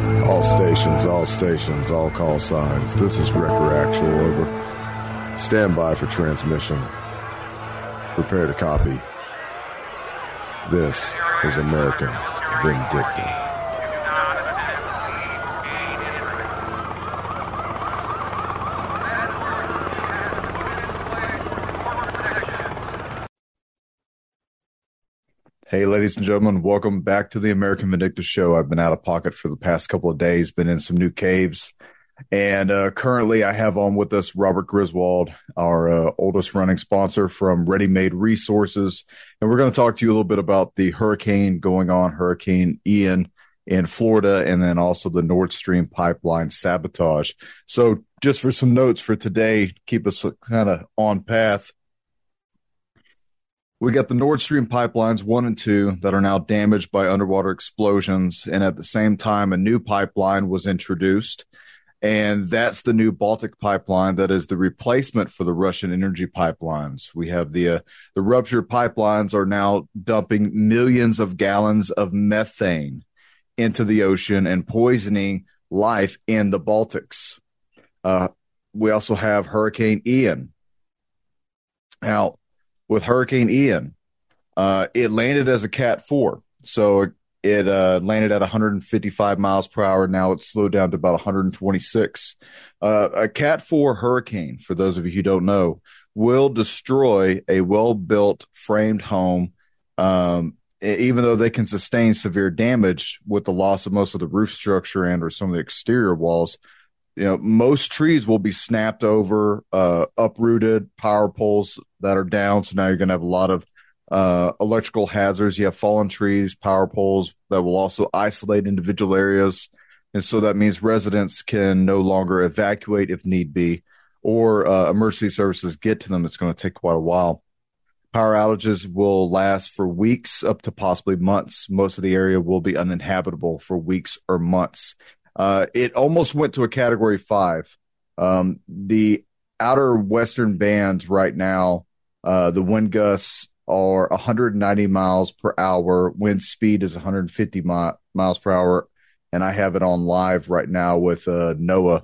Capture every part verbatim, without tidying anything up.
All stations, all stations, all call signs. This is Wrecker Actual, over. Stand by for transmission. Prepare to copy. This is American Vindicta. Hey, ladies and gentlemen, welcome back to the American Vindicta Show. I've been out of pocket for the past couple of days, been in some new caves, and uh, currently I have on with us Robert Griswold, our uh, oldest running sponsor from Ready Made Resources, and we're going to talk to you a little bit about the hurricane going on, Hurricane Ian in Florida, and then also the Nord Stream pipeline sabotage. So just for some notes for today, keep us kind of on path. We got the Nord Stream pipelines one and two that are now damaged by underwater explosions. And at the same time, a new pipeline was introduced. And that's the new Baltic pipeline that is the replacement for the Russian energy pipelines. We have the, uh, the ruptured pipelines are now dumping millions of gallons of methane into the ocean and poisoning life in the Baltics. Uh, we also have Hurricane Ian. Now, with Hurricane Ian, uh, it landed as a Cat four. So it uh, landed at one hundred fifty-five miles per hour. Now it's slowed down to about one hundred twenty-six. Uh, a Cat four hurricane, for those of you who don't know, will destroy a well-built framed home, um, even though they can sustain severe damage with the loss of most of the roof structure and or some of the exterior walls. You know, most trees will be snapped over, uh, uprooted, power poles that are down. So now you're going to have a lot of uh, electrical hazards. You have fallen trees, power poles that will also isolate individual areas. And so that means residents can no longer evacuate if need be, or uh, emergency services get to them. It's going to take quite a while. Power outages will last for weeks up to possibly months. Most of the area will be uninhabitable for weeks or months. Uh, it almost went to a category five. Um, the outer western bands right now, uh, the wind gusts are one hundred ninety miles per hour. Wind speed is one hundred fifty mi- miles per hour. And I have it on live right now with uh, NOAA.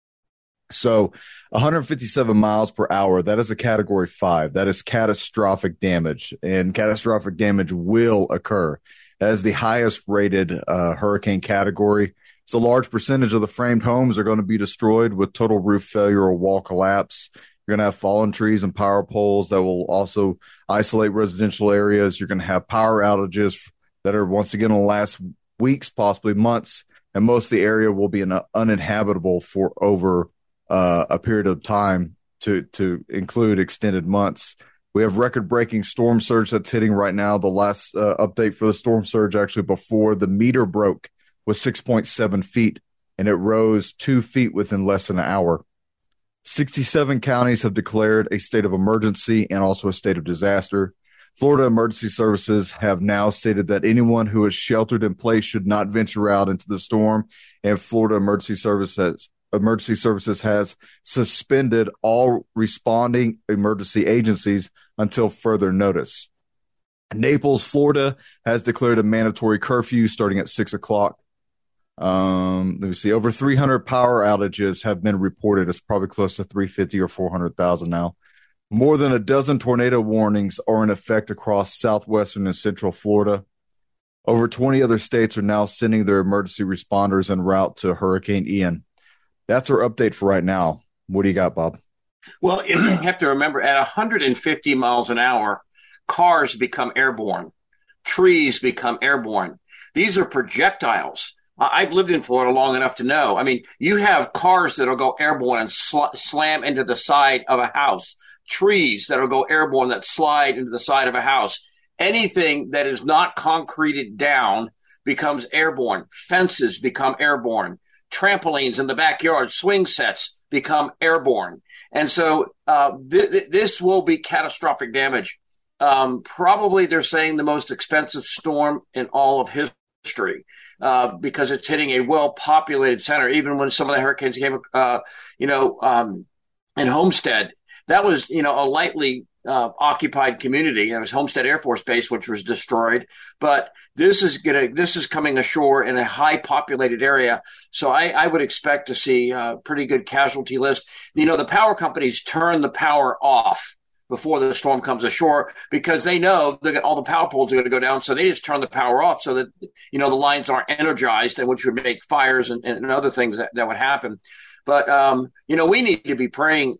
So one hundred fifty-seven miles per hour, that is a category five. That is catastrophic damage, and catastrophic damage will occur. That is the highest rated uh, hurricane category. So a large percentage of the framed homes are going to be destroyed with total roof failure or wall collapse. You're going to have fallen trees and power poles that will also isolate residential areas. You're going to have power outages that are once again going to last weeks, possibly months, and most of the area will be in, uninhabitable for over uh, a period of time to, to include extended months. We have record-breaking storm surge that's hitting right now. The last uh, update for the storm surge actually before the meter broke was six point seven feet, and it rose two feet within less than an hour. sixty-seven counties have declared a state of emergency and also a state of disaster. Florida Emergency Services have now stated that anyone who is sheltered in place should not venture out into the storm, and Florida Emergency Services Emergency Services has suspended all responding emergency agencies until further notice. Naples, Florida has declared a mandatory curfew starting at six o'clock. Um, let me see. Over three hundred power outages have been reported. It's probably close to three hundred fifty or four hundred thousand now. More than a dozen tornado warnings are in effect across southwestern and central Florida. Over twenty other states are now sending their emergency responders en route to Hurricane Ian. That's our update for right now. What do you got, Bob? Well, you have to remember, at one hundred fifty miles an hour, cars become airborne. Trees become airborne. These are projectiles. I've lived in Florida long enough to know. I mean, you have cars that'll go airborne and sl- slam into the side of a house, trees that'll go airborne that slide into the side of a house. Anything that is not concreted down becomes airborne. Fences become airborne. Trampolines in the backyard, swing sets become airborne. And so uh, th- th- this will be catastrophic damage. Um, probably they're saying the most expensive storm in all of history. History, uh, because it's hitting a well-populated center. Even when some of the hurricanes came, uh, you know, um, in Homestead, that was, you know, a lightly uh, occupied community. It was Homestead Air Force Base, which was destroyed. But this is gonna this is coming ashore in a high populated area. So I, I would expect to see a pretty good casualty list. You know, the power companies turn the power off before the storm comes ashore because they know that all the power poles are going to go down. So they just turn the power off so that, you know, the lines aren't energized, and which would make fires and, and other things that, that would happen. But, um, you know, we need to be praying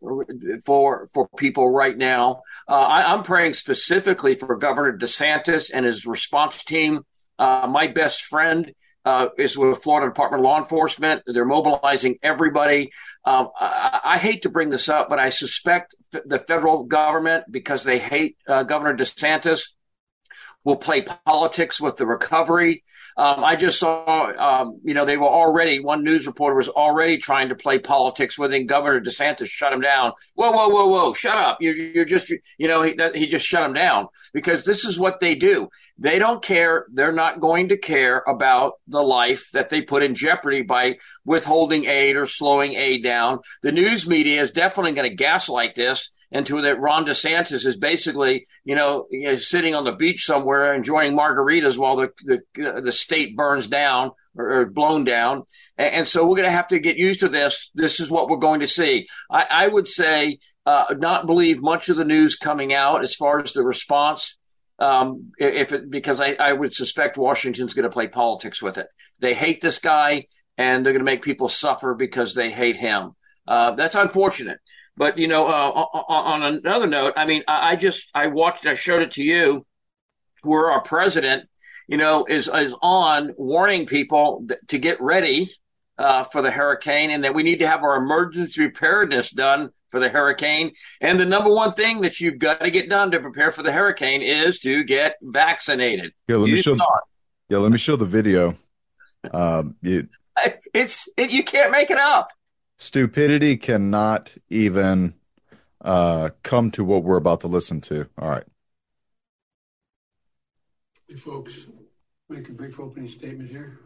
for for people right now. Uh, I, I'm praying specifically for Governor DeSantis and his response team. Uh, my best friend Uh, is with Florida Department of Law Enforcement. They're mobilizing everybody. Um, I, I hate to bring this up, but I suspect f- the federal government, because they hate uh, Governor DeSantis, will play politics with the recovery. Um, I just saw, um, you know, they were already, one news reporter was already trying to play politics with him. Governor DeSantis shut him down. Whoa, whoa, whoa, whoa, shut up. You're, you're just, you know, he, he just shut him down because this is what they do. They don't care. They're not going to care about the life that they put in jeopardy by withholding aid or slowing aid down. The news media is definitely going to gaslight this into that Ron DeSantis is basically, you know, is sitting on the beach somewhere enjoying margaritas while the the, the state burns down or, or blown down. And, and so we're going to have to get used to this. This is what we're going to see. I, I would say uh, not believe much of the news coming out as far as the response. Um, if it, because I, I would suspect Washington's going to play politics with it. They hate this guy and they're going to make people suffer because they hate him. Uh, that's unfortunate. But, you know, uh, on another note, I mean, I just I watched, I showed it to you where our president, you know, is, is on warning people to get ready uh, for the hurricane and that we need to have our emergency preparedness done for the hurricane. And the number one thing that you've got to get done to prepare for the hurricane is to get vaccinated. Yeah, let you me show. The, yeah, let me show the video. Um, you, it's it, you can't make it up. Stupidity cannot even uh, come to what we're about to listen to. All right. Hey, folks, make a brief opening statement here.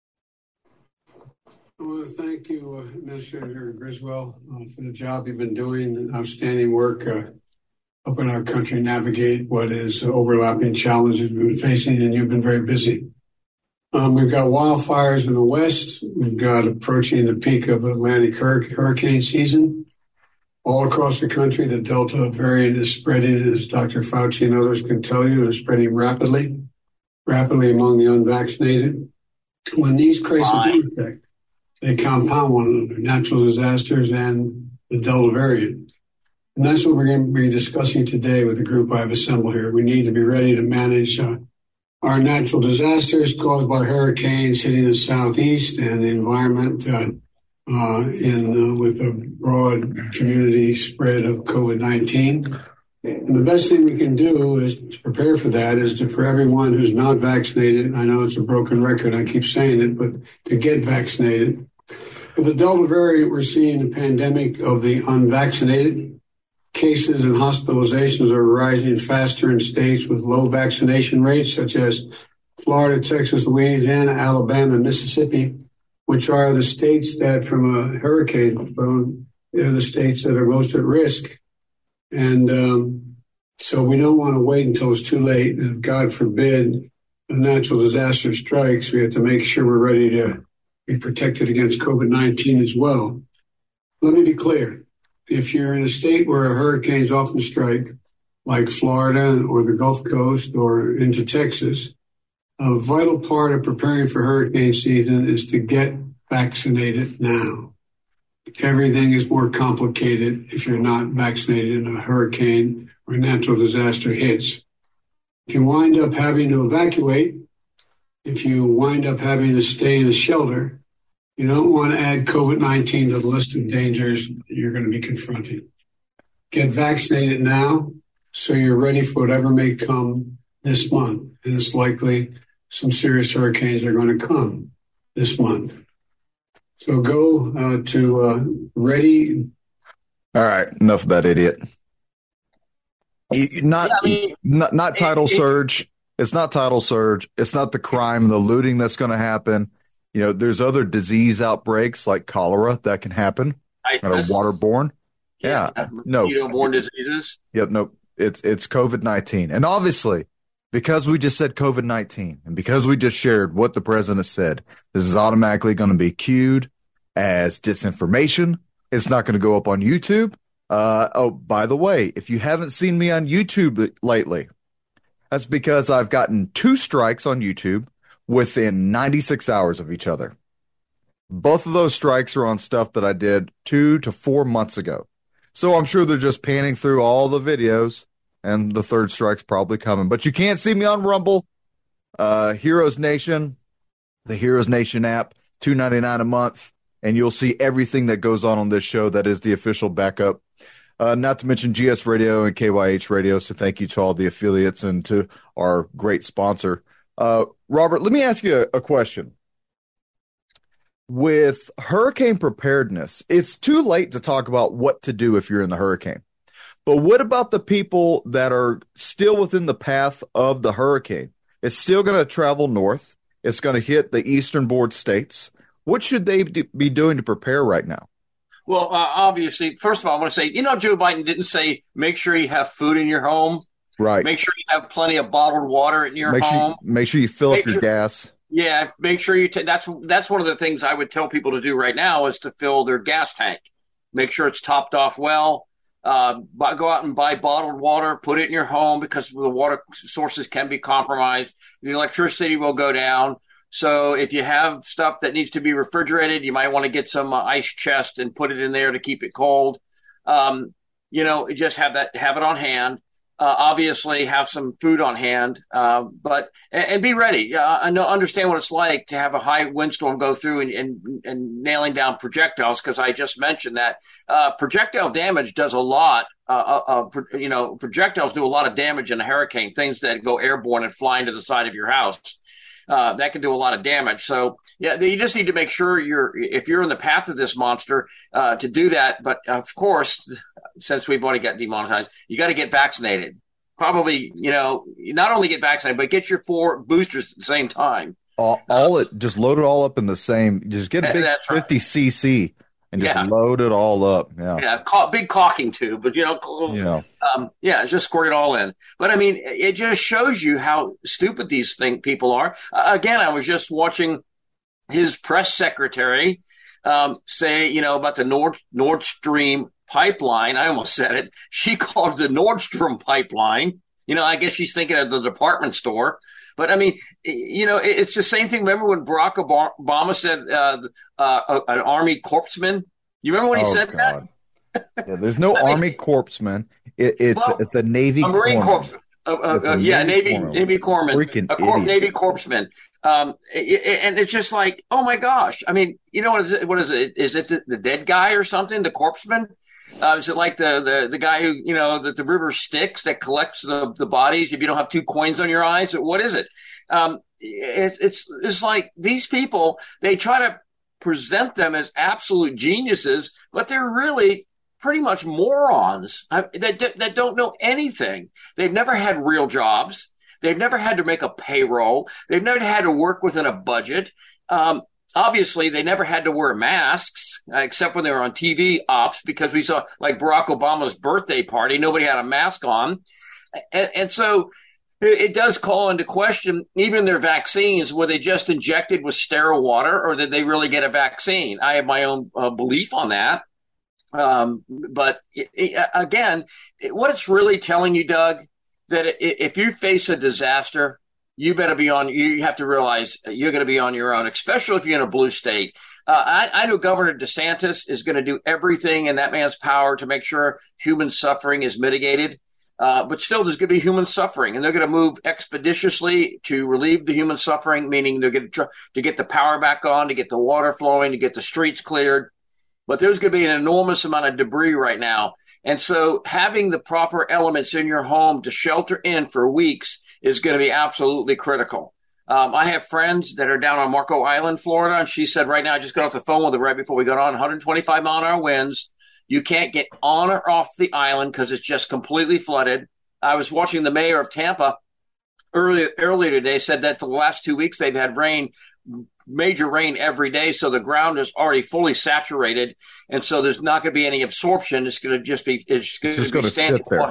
I want to thank you, uh, Administrator Griswold, uh, for the job you've been doing, outstanding work uh, helping our country navigate what is overlapping challenges we've been facing, and you've been very busy. Um, we've got wildfires in the west. We've got approaching the peak of Atlantic hur- hurricane season. All across the country, the Delta variant is spreading, as Doctor Fauci and others can tell you, is spreading rapidly, rapidly among the unvaccinated. When these crises intersect, they compound one another, natural disasters and the Delta variant. And that's what we're going to be discussing today with the group I've assembled here. We need to be ready to manage uh, our natural disasters caused by hurricanes hitting the southeast and the environment uh, uh, in uh, with a broad community spread of COVID nineteen. And the best thing we can do is to prepare for that is to, for everyone who's not vaccinated, I know it's a broken record, I keep saying it, but to get vaccinated. With the Delta variant, we're seeing a pandemic of the unvaccinated. Cases and hospitalizations are rising faster in states with low vaccination rates, such as Florida, Texas, Louisiana, Alabama, and Mississippi, which are the states that, from a hurricane phone, they're the states that are most at risk. And um, so we don't want to wait until it's too late. And if, God forbid, a natural disaster strikes, we have to make sure we're ready to be protected against COVID nineteen as well. Let me be clear. If you're in a state where hurricanes often strike, like Florida or the Gulf Coast or into Texas, a vital part of preparing for hurricane season is to get vaccinated now. Everything is more complicated if you're not vaccinated in a hurricane or a natural disaster hits. If you wind up having to evacuate, if you wind up having to stay in a shelter, you don't want to add COVID nineteen to the list of dangers you're going to be confronting. Get vaccinated now so you're ready for whatever may come this month. And it's likely some serious hurricanes are going to come this month. So go uh, to uh, ready. All right. Enough of that idiot. Not, yeah, I mean, not, not tidal it, it, surge. It's not tidal surge. It's not the crime, the looting that's going to happen. You know, there's other disease outbreaks like cholera that can happen that are waterborne. Yeah, yeah. No. Mosquito-borne diseases. Yep. No. It's it's COVID nineteen. And obviously, because we just said COVID nineteen and because we just shared what the president said, this is automatically going to be queued as disinformation. It's not going to go up on YouTube. Uh, oh, by the way, if you haven't seen me on YouTube lately, that's because I've gotten two strikes on YouTube within ninety-six hours of each other. Both of those strikes are on stuff that I did two to four months ago. So I'm sure they're just panning through all the videos, and the third strike's probably coming. But you can't see me on Rumble, uh, Heroes Nation, the Heroes Nation app, two ninety-nine a month, and you'll see everything that goes on on this show. That is the official backup. Uh, not to mention G S Radio and K Y H Radio. So thank you to all the affiliates and to our great sponsor. Uh, Robert, let me ask you a, a question. With hurricane preparedness, it's too late to talk about what to do if you're in the hurricane. But what about the people that are still within the path of the hurricane? It's still going to travel north. It's going to hit the eastern board states. What should they be doing to prepare right now? Well, uh, obviously, first of all, I want to say, you know, Joe Biden didn't say make sure you have food in your home. Right. Make sure you have plenty of bottled water in your make home. Sure, make sure you fill make up your sure, gas. Yeah, make sure you. T- that's that's one of the things I would tell people to do right now is to fill their gas tank. Make sure it's topped off well. Uh, buy, go out and buy bottled water. Put it in your home because the water sources can be compromised. The electricity will go down. So if you have stuff that needs to be refrigerated, you might want to get some uh, ice chest and put it in there to keep it cold. Um, you know, just have that, have it on hand. Uh, obviously, have some food on hand, uh, but and, and be ready. Uh, I know, understand what it's like to have a high windstorm go through and, and, and nailing down projectiles. Because I just mentioned that uh, projectile damage does a lot. Uh, uh, uh, you know, projectiles do a lot of damage in a hurricane. Things that go airborne and fly into the side of your house. Uh, that can do a lot of damage. So, yeah, you just need to make sure you're, if you're in the path of this monster, uh, to do that. But of course, since we've already got demonetized, you got to get vaccinated. Probably, you know, not only get vaccinated, but get your four boosters at the same time. All, all it just load it all up in the same. Just get a big fifty right. C C and just yeah. load it all up. Yeah, yeah, ca- big caulking tube, but you know, you know. Um, yeah, just squirt it all in. But I mean, it just shows you how stupid these thing people are. Uh, again, I was just watching his press secretary um, say, you know, about the Nord Nord Stream pipeline. I almost said it. She called it the Nordstrom pipeline. You know, I guess she's thinking of the department store. But I mean, you know, it's the same thing. Remember when Barack Obama said uh, uh, an Army corpsman? You remember when he oh, said God. that? Yeah, there's no Army mean, corpsman. It, it's well, it's a Navy a Marine corps. Uh, uh, uh, yeah, Navy corpsman. Navy corpsman. Freaking a cor- idiot. Navy corpsman. Um, it, it, and it's just like, oh my gosh! I mean, you know what is it? What is it? Is it the, the dead guy or something? The corpsman? Uh, is it like the, the, the guy who, you know, that the river Styx that collects the, the bodies if you don't have two coins on your eyes? What is it? Um, it it's it's like these people, they try to present them as absolute geniuses, but they're really pretty much morons that, that don't know anything. They've never had real jobs. They've never had to make a payroll. They've never had to work within a budget. Um, Obviously, they never had to wear masks, uh, except when they were on T V ops, because we saw like Barack Obama's birthday party, nobody had a mask on. And, and so it, it does call into question even their vaccines. Were they just injected with sterile water, or did they really get a vaccine? I have my own uh, belief on that. Um, but it, it, again, it, what it's really telling you, Doug, that it, if you face a disaster, you better be on, you have to realize you're going to be on your own, especially if you're in a blue state. Uh, I, I know Governor DeSantis is going to do everything in that man's power to make sure human suffering is mitigated. Uh, but still, there's going to be human suffering, and they're going to move expeditiously to relieve the human suffering, meaning they're going to try to get the power back on, to get the water flowing, to get the streets cleared. But there's going to be an enormous amount of debris right now. And so having the proper elements in your home to shelter in for weeks is going to be absolutely critical. Um, I have friends that are down on Marco Island, Florida, and she said right now, I just got off the phone with her right before we got on, one hundred twenty-five mile an hour winds. You can't get on or off the island because it's just completely flooded. I was watching the mayor of Tampa earlier, earlier today, said that for the last two weeks they've had rain, major rain every day, so the ground is already fully saturated, and so there's not going to be any absorption. It's going to just be it's going it's to be sit standing there. water.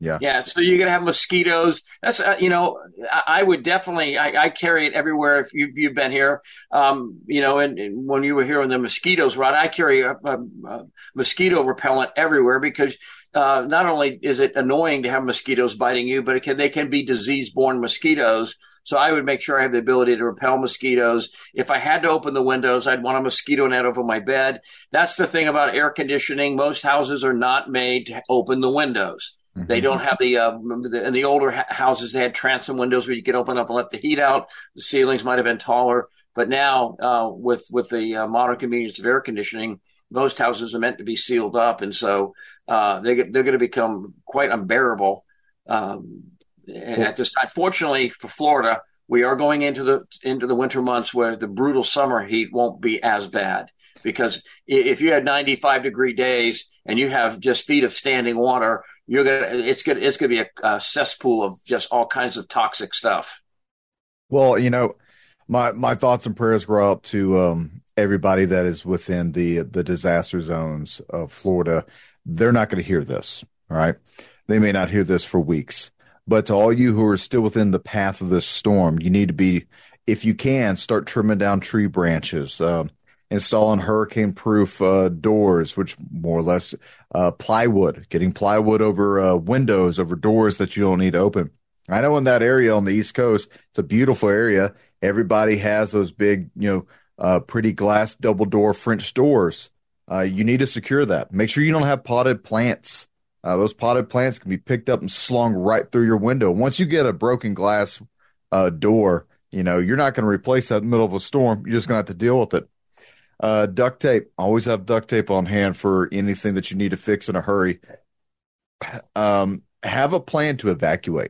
Yeah. Yeah. So you're going to have mosquitoes. That's, uh, you know, I, I would definitely, I, I carry it everywhere. If you've, you've been here, um, you know, and, and when you were here on the mosquitoes, Rod, I carry a, a, a mosquito repellent everywhere because uh, not only is it annoying to have mosquitoes biting you, but it can, they can be disease-borne mosquitoes. So I would make sure I have the ability to repel mosquitoes. If I had to open the windows, I'd want a mosquito net over my bed. That's the thing about air conditioning. Most houses are not made to open the windows. Mm-hmm. They don't have the, uh, the, in the older ha- houses, they had transom windows where you could open up and let the heat out. The ceilings might have been taller. But now uh, with, with the uh, modern convenience of air conditioning, most houses are meant to be sealed up. And so uh, they, they're going to become quite unbearable. Um, At this time, fortunately for Florida, we are going into the into the winter months where the brutal summer heat won't be as bad. Because if you had ninety-five degree days and you have just feet of standing water, you're gonna it's gonna it's gonna be a, a cesspool of just all kinds of toxic stuff. Well, you know, my my thoughts and prayers go out to um, everybody that is within the the disaster zones of Florida. They're not going to hear this, all right? They may not hear this for weeks. But to all you who are still within the path of this storm, you need to be, if you can, start trimming down tree branches, uh, installing hurricane-proof uh, doors, which more or less uh, plywood, getting plywood over uh, windows, over doors that you don't need to open. I know in that area on the East Coast, it's a beautiful area. Everybody has those big, you know, uh, pretty glass double-door French doors. Uh, you need to secure that. Make sure you don't have potted plants. Uh, those potted plants can be picked up and slung right through your window. Once you get a broken glass uh, door, you know, you're not going to replace that in the middle of a storm. You're just going to have to deal with it. Uh, duct tape. Always have duct tape on hand for anything that you need to fix in a hurry. Um, have a plan to evacuate.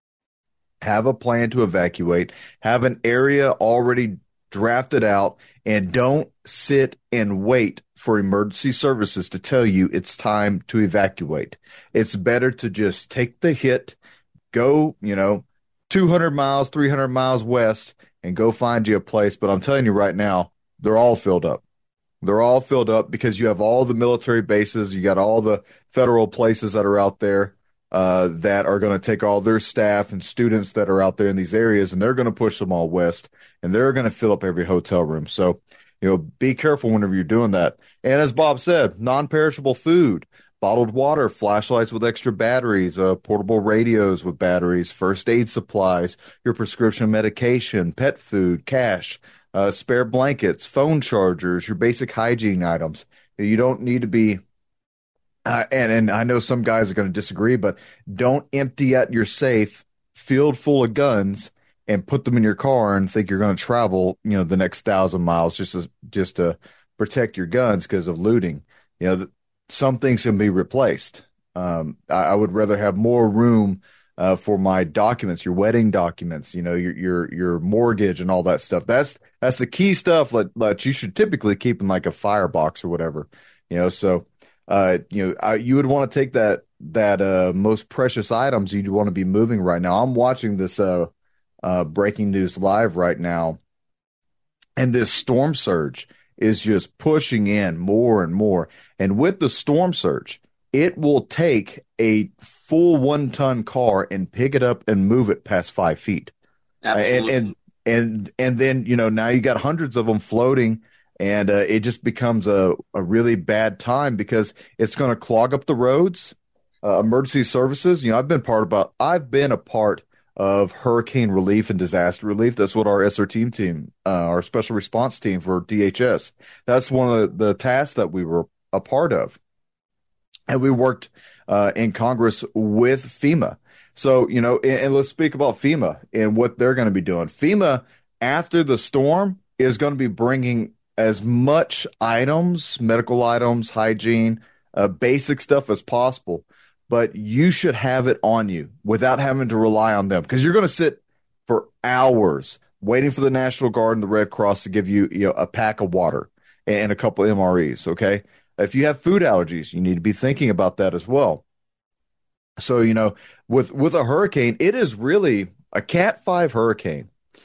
Have a plan to evacuate. Have an area already drafted out, and don't sit and wait for emergency services to tell you it's time to evacuate. It's better to just take the hit, go, you know, two hundred miles, three hundred miles west, and go find you a place. But I'm telling you right now, they're all filled up. They're all filled up because you have all the military bases. You got all the federal places that are out there uh, that are going to take all their staff and students that are out there in these areas, and they're going to push them all west, and they're going to fill up every hotel room. So, you know, be careful whenever you're doing that. And as Bob said, non-perishable food, bottled water, flashlights with extra batteries, uh, portable radios with batteries, first aid supplies, your prescription medication, pet food, cash, uh, spare blankets, phone chargers, your basic hygiene items. You don't need to be, uh, and, and I know some guys are going to disagree, but don't empty out your safe filled full of guns and put them in your car and think you're going to travel, you know, the next thousand miles just to, just to protect your guns because of looting. You know, the, some things can be replaced. Um, I, I would rather have more room uh, for my documents, your wedding documents, you know, your your your mortgage and all that stuff. That's that's the key stuff that, that you should typically keep in like a firebox or whatever. You know, so uh, you know, I, you would want to take that that uh, most precious items you'd want to be moving right now. I'm watching this uh, uh, breaking news live right now, and this storm surge is just pushing in more and more. And with the storm surge, it will take a full one-ton car and pick it up and move it past five feet. Absolutely. And and and and then, you know, now you got hundreds of them floating, and uh, it just becomes a, a really bad time because it's going to clog up the roads. Uh, emergency services, you know, I've been part about. I've been a part of hurricane relief and disaster relief. That's what our S R team team, uh, our special response team for D H S. That's one of the, the tasks that we were a part of. And we worked uh, in Congress with FEMA. So, you know, and, and let's speak about FEMA and what they're going to be doing. FEMA, after the storm, is going to be bringing as much items, medical items, hygiene, uh, basic stuff as possible. But you should have it on you without having to rely on them, because you're going to sit for hours waiting for the National Guard and the Red Cross to give you, you know, a pack of water and a couple of M R Es, okay? If you have food allergies, you need to be thinking about that as well. So, you know, with, with a hurricane, it is really a Cat five hurricane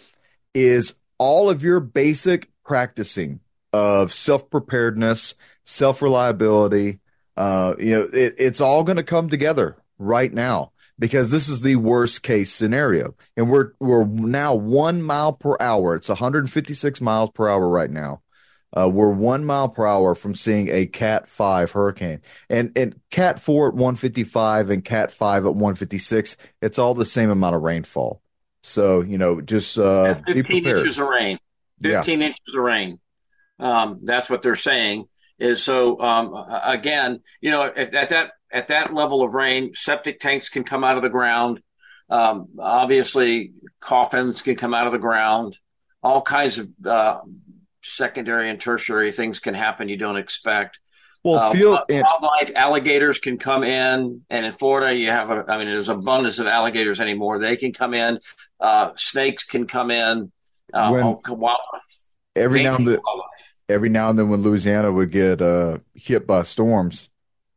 is all of your basic practicing of self-preparedness, self-reliability. Uh, you know, it, it's all going to come together right now. because this is the worst case scenario. And we're we're now one mile per hour. It's one hundred fifty-six miles per hour right now. Uh, we're one mile per hour from seeing a Cat five hurricane. And and Cat four at one fifty-five and Cat five at one fifty-six, it's all the same amount of rainfall. So, you know, just uh, yeah, be fifteen prepared. inches of rain. fifteen yeah. inches of rain. Um, that's what they're saying. Is so um, again, you know, at, at that at that level of rain, septic tanks can come out of the ground. Um, obviously, coffins can come out of the ground. All kinds of uh, secondary and tertiary things can happen you don't expect. Well, uh, feel wildlife, alligators can come in, and in Florida, you have a. I mean, there's abundance of alligators anymore. They can come in. Uh, snakes can come in. Uh, when, oh, wild, every now and then, every now and then, when Louisiana would get uh, hit by storms,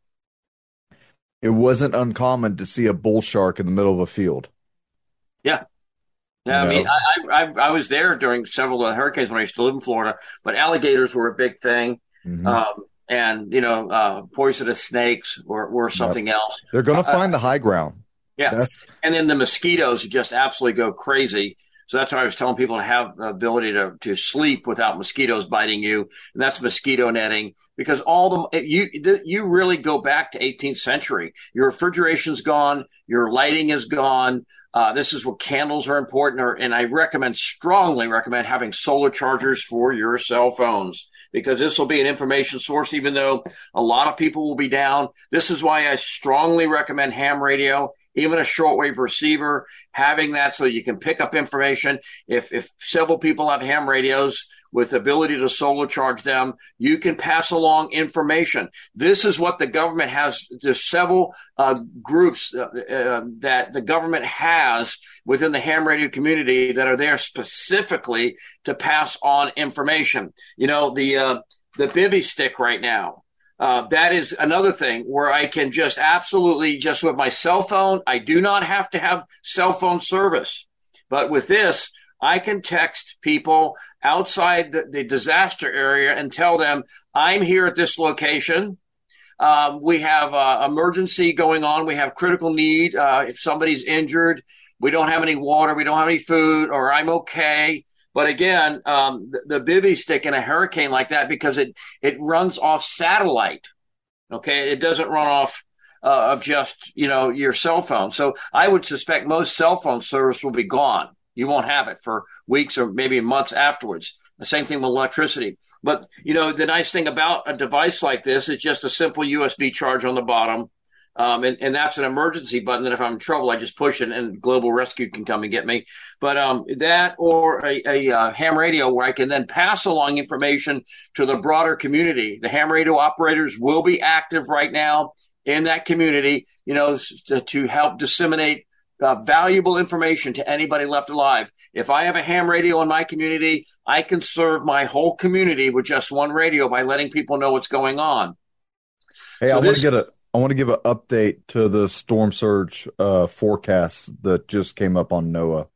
it wasn't uncommon to see a bull shark in the middle of a field. Yeah. Yeah, you I mean, I, I I was there during several of the hurricanes when I used to live in Florida, but alligators were a big thing. Mm-hmm. Um, and, you know, uh, poisonous snakes or, or something yep. else. They're going to uh, find the high ground. Yeah. That's... And then the mosquitoes just absolutely go crazy. So that's why I was telling people to have the ability to, to sleep without mosquitoes biting you. And that's mosquito netting, because all the, you, you really go back to eighteenth century. Your refrigeration's gone. Your lighting is gone. Uh, this is what candles are important. Or, and I recommend, strongly recommend having solar chargers for your cell phones, because this will be an information source, even though a lot of people will be down. This is why I strongly recommend ham radio. Even a shortwave receiver, having that so you can pick up information. If if several people have ham radios with the ability to solar charge them, you can pass along information. This is what the government has. There's several uh, groups uh, uh, that the government has within the ham radio community that are there specifically to pass on information. You know, the uh, the bivy stick right now. Uh, that is another thing where I can just absolutely just with my cell phone, I do not have to have cell phone service. But with this, I can text people outside the, the disaster area and tell them, I'm here at this location. Um, we have uh, emergency going on. We have critical need. Uh, if somebody's injured, we don't have any water, we don't have any food, or I'm okay. But again, um, the, the bivy stick in a hurricane like that, because it, it runs off satellite. Okay. It doesn't run off uh, of just, you know, your cell phone. So I would suspect most cell phone service will be gone. You won't have it for weeks or maybe months afterwards. The same thing with electricity. But, you know, the nice thing about a device like this is just a simple U S B charge on the bottom. Um, and, and that's an emergency button that if I'm in trouble, I just push it and Global Rescue can come and get me. But um, that or a, a uh, ham radio where I can then pass along information to the broader community. The ham radio operators will be active right now in that community, you know, to, to help disseminate uh, valuable information to anybody left alive. If I have a ham radio in my community, I can serve my whole community with just one radio by letting people know what's going on. Hey, so I this- want to get a I want to give an update to the storm surge uh, forecast that just came up on NOAA.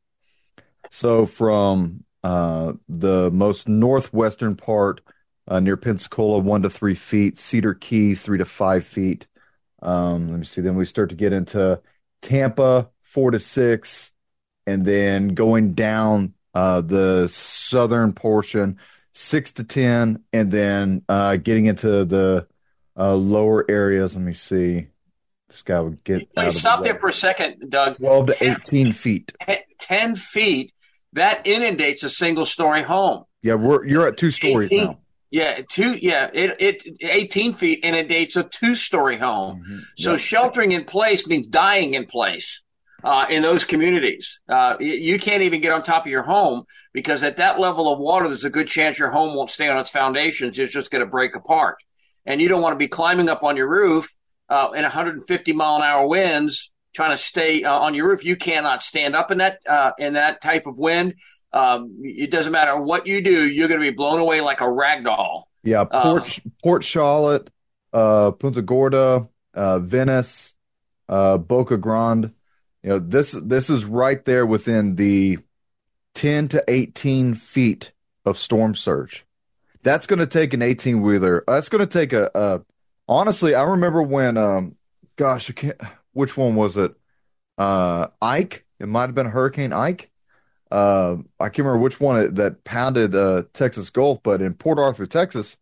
So from uh, the most northwestern part uh, near Pensacola, one to three feet, Cedar Key, three to five feet. Um, let me see. Then we start to get into Tampa, four to six, and then going down uh, the southern portion, six to ten, and then uh, getting into the Uh, lower areas. Let me see. This guy would get out of stop the there for a second, Doug. twelve to eighteen feet. ten feet. That inundates a single story home. Yeah, we're you're at two stories eighteen, now. Yeah, two. Yeah, it it eighteen feet inundates a two story home. Mm-hmm. So yep. Sheltering in place means dying in place. Uh, in those communities, uh, you, you can't even get on top of your home because at that level of water, there's a good chance your home won't stay on its foundations. It's just going to break apart. And you don't want to be climbing up on your roof uh, in one hundred fifty mile an hour winds, trying to stay uh, on your roof. You cannot stand up in that uh, in that type of wind. Um, it doesn't matter what you do; you're going to be blown away like a rag doll. Yeah, Port uh, Port Charlotte, uh, Punta Gorda, uh, Venice, uh, Boca Grande. You know, this this is right there within the ten to eighteen feet of storm surge. That's going to take an eighteen-wheeler. That's going to take a, a – honestly, I remember when um, – gosh, I can't – which one was it? Uh, Ike, it might have been Hurricane Ike. Uh, I can't remember which one it, that pounded uh, Texas Gulf, but in Port Arthur, Texas,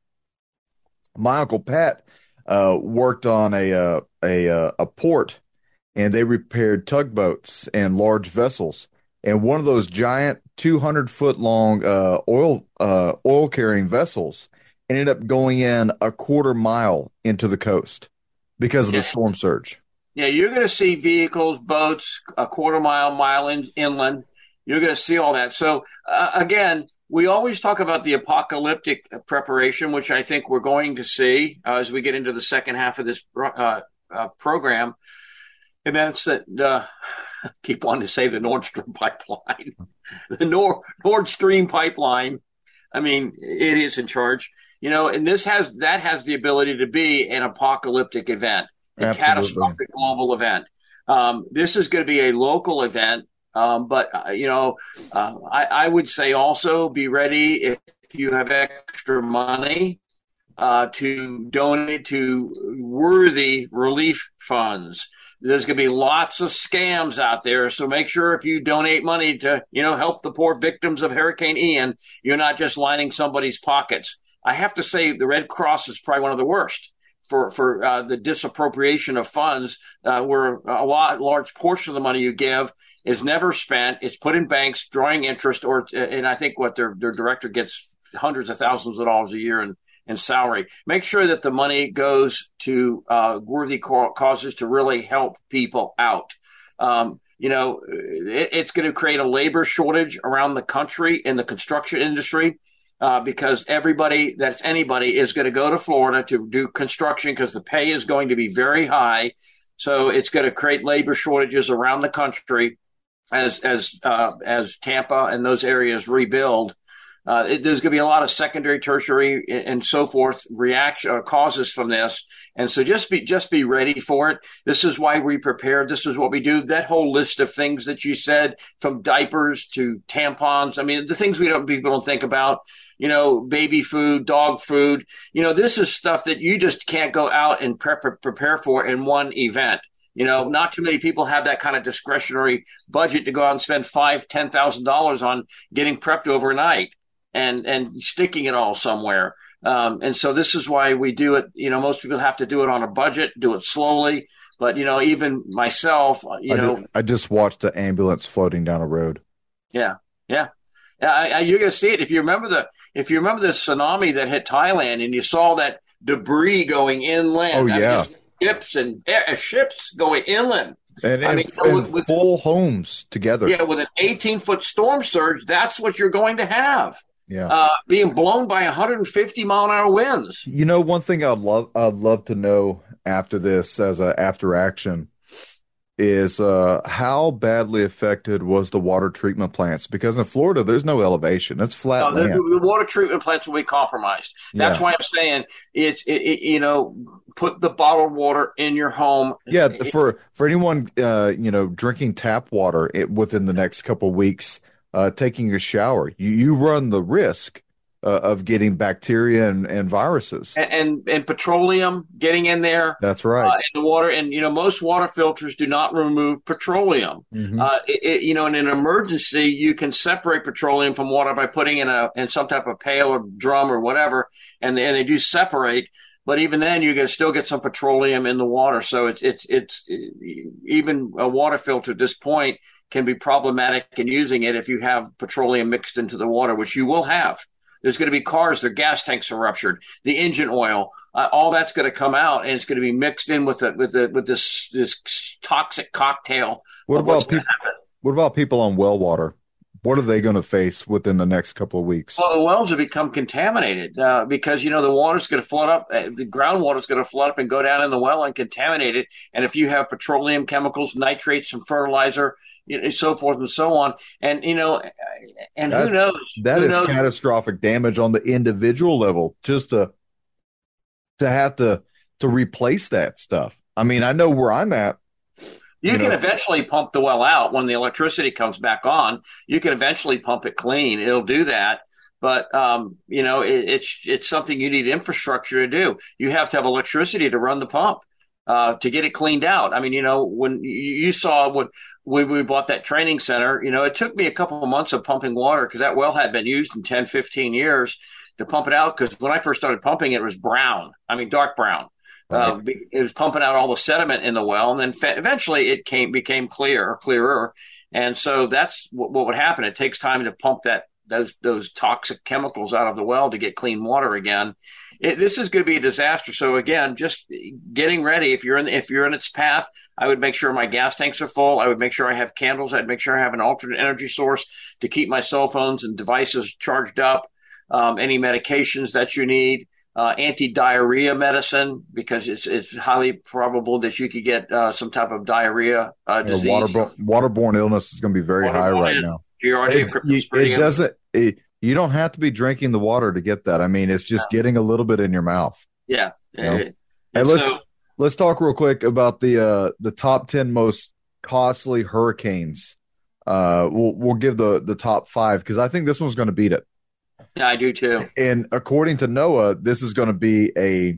my uncle Pat uh, worked on a uh, a uh, a port, and they repaired tugboats and large vessels. And one of those giant two hundred foot long uh, oil uh, oil carrying vessels ended up going in a quarter mile into the coast because of the Yeah, storm surge. yeah, you're going to see vehicles, boats, a quarter mile, mile in, inland. You're going to see all that. So uh, again, we always talk about the apocalyptic preparation, which I think we're going to see uh, as we get into the second half of this uh, uh, program. And that's that. Uh, keep wanting to say the Nord Stream pipeline, the Nord Nord Stream pipeline. I mean, it is in charge, you know, and this has that has the ability to be an apocalyptic event, a Absolutely. catastrophic global event. Um, this is going to be a local event, um, but uh, you know, uh, I, I would say also be ready if you have extra money uh, to donate to worthy relief funds. There's going to be lots of scams out there. So make sure if you donate money to, you know, help the poor victims of Hurricane Ian, you're not just lining somebody's pockets. I have to say the Red Cross is probably one of the worst for, for uh, the disappropriation of funds, uh, where a lot, large portion of the money you give is never spent. It's put in banks, drawing interest, or, and I think what their, their director gets hundreds of thousands of dollars a year in and salary. Make sure that the money goes to uh, worthy causes to really help people out. Um, you know, it, it's going to create a labor shortage around the country in the construction industry uh, because everybody that's anybody is going to go to Florida to do construction because the pay is going to be very high. So it's going to create labor shortages around the country as as uh, as Tampa and those areas rebuild. Uh, it, there's going to be a lot of secondary, tertiary, and, and so forth reaction or causes from this, and so just be just be ready for it. This is why we prepare. This is what we do. That whole list of things that you said, from diapers to tampons. I mean, the things we don't people don't think about. You know, baby food, dog food. You know, this is stuff that you just can't go out and prep, prepare for in one event. You know, not too many people have that kind of discretionary budget to go out and spend five, ten thousand dollars on getting prepped overnight and and sticking it all somewhere. Um, and so this is why we do it. You know, most people have to do it on a budget, do it slowly. But, you know, even myself, you I know. Did, I just watched an ambulance floating down a road. Yeah, yeah. I, I, you're going to see it. If you remember the if you remember the tsunami that hit Thailand and you saw that debris going inland. Oh, yeah. I mean, ships and uh, ships going inland. And, I and, mean, and with, with, full homes together. Yeah, with an eighteen-foot storm surge, that's what you're going to have. Yeah, uh, being blown by one hundred fifty mile an hour winds. You know, one thing I'd love I'd love to know after this, as a after action, is uh, how badly affected was the water treatment plants? Because in Florida, there's no elevation; it's flat No, the, land. the water treatment plants will be compromised. That's Yeah. why I'm saying it's it, it, you know, put the bottled water in your home. Yeah, for for anyone uh, you know drinking tap water it, within the next couple of weeks. Uh, taking a shower, you, you run the risk uh, of getting bacteria and, and viruses. And, and and petroleum getting in there. That's right. Uh, in the water, and you know most water filters do not remove petroleum. Mhm. Uh, it, it, you know, in an emergency, you can separate petroleum from water by putting in a in some type of pail or drum or whatever, and and they do separate. But even then, you can still get some petroleum in the water. So it's it's it's even a water filter at this point can be problematic in using it if you have petroleum mixed into the water, which you will have. There's going to be cars, their gas tanks are ruptured, the engine oil, uh, all that's going to come out, and it's going to be mixed in with the, with the, with this this toxic cocktail. What of about what's gonna people? happen. What about people on well water? What are they going to face within the next couple of weeks? Well, the wells have become contaminated uh, because, you know, the water's going to flood up, uh, the groundwater is going to flood up and go down in the well and contaminate it. And if you have petroleum chemicals, nitrates, and fertilizer, you know, so forth and so on, and, you know, and That's, who knows? That who is knows? catastrophic damage on the individual level just to to have to to replace that stuff. I mean, I know where I'm at. You, You can know. eventually pump the well out when the electricity comes back on. You can eventually pump it clean. It'll do that. But, um, you know, it, it's it's something you need infrastructure to do. You have to have electricity to run the pump. uh, to get it cleaned out. I mean, you know, when you, you saw what when we bought that training center, you know, it took me a couple of months of pumping water because that well had been used in ten, fifteen years to pump it out. Because when I first started pumping, it was brown. I mean, dark brown. Right. Uh, it was pumping out all the sediment in the well, and then fa- eventually it came became clear, clearer. And so that's what, what would happen. It takes time to pump that those those toxic chemicals out of the well to get clean water again. It, this is going to be a disaster. So again, just getting ready. If you're in if you're in its path, I would make sure my gas tanks are full. I would make sure I have candles. I'd make sure I have an alternate energy source to keep my cell phones and devices charged up. Um, any medications that you need. Uh, anti-diarrhea medicine, because it's it's highly probable that you could get uh, some type of diarrhea uh, disease. Yeah, waterborne, waterborne illness is going to be very high right in, now. It, it, it doesn't. It, you don't have to be drinking the water to get that. I mean, it's just yeah. getting a little bit in your mouth. Yeah. You know? Hey, let's so, let's talk real quick about the uh, the top ten most costly hurricanes. Uh, we'll we'll give the the top five because I think this one's going to beat it. Yeah, I do too. And according to NOAA, this is going to be a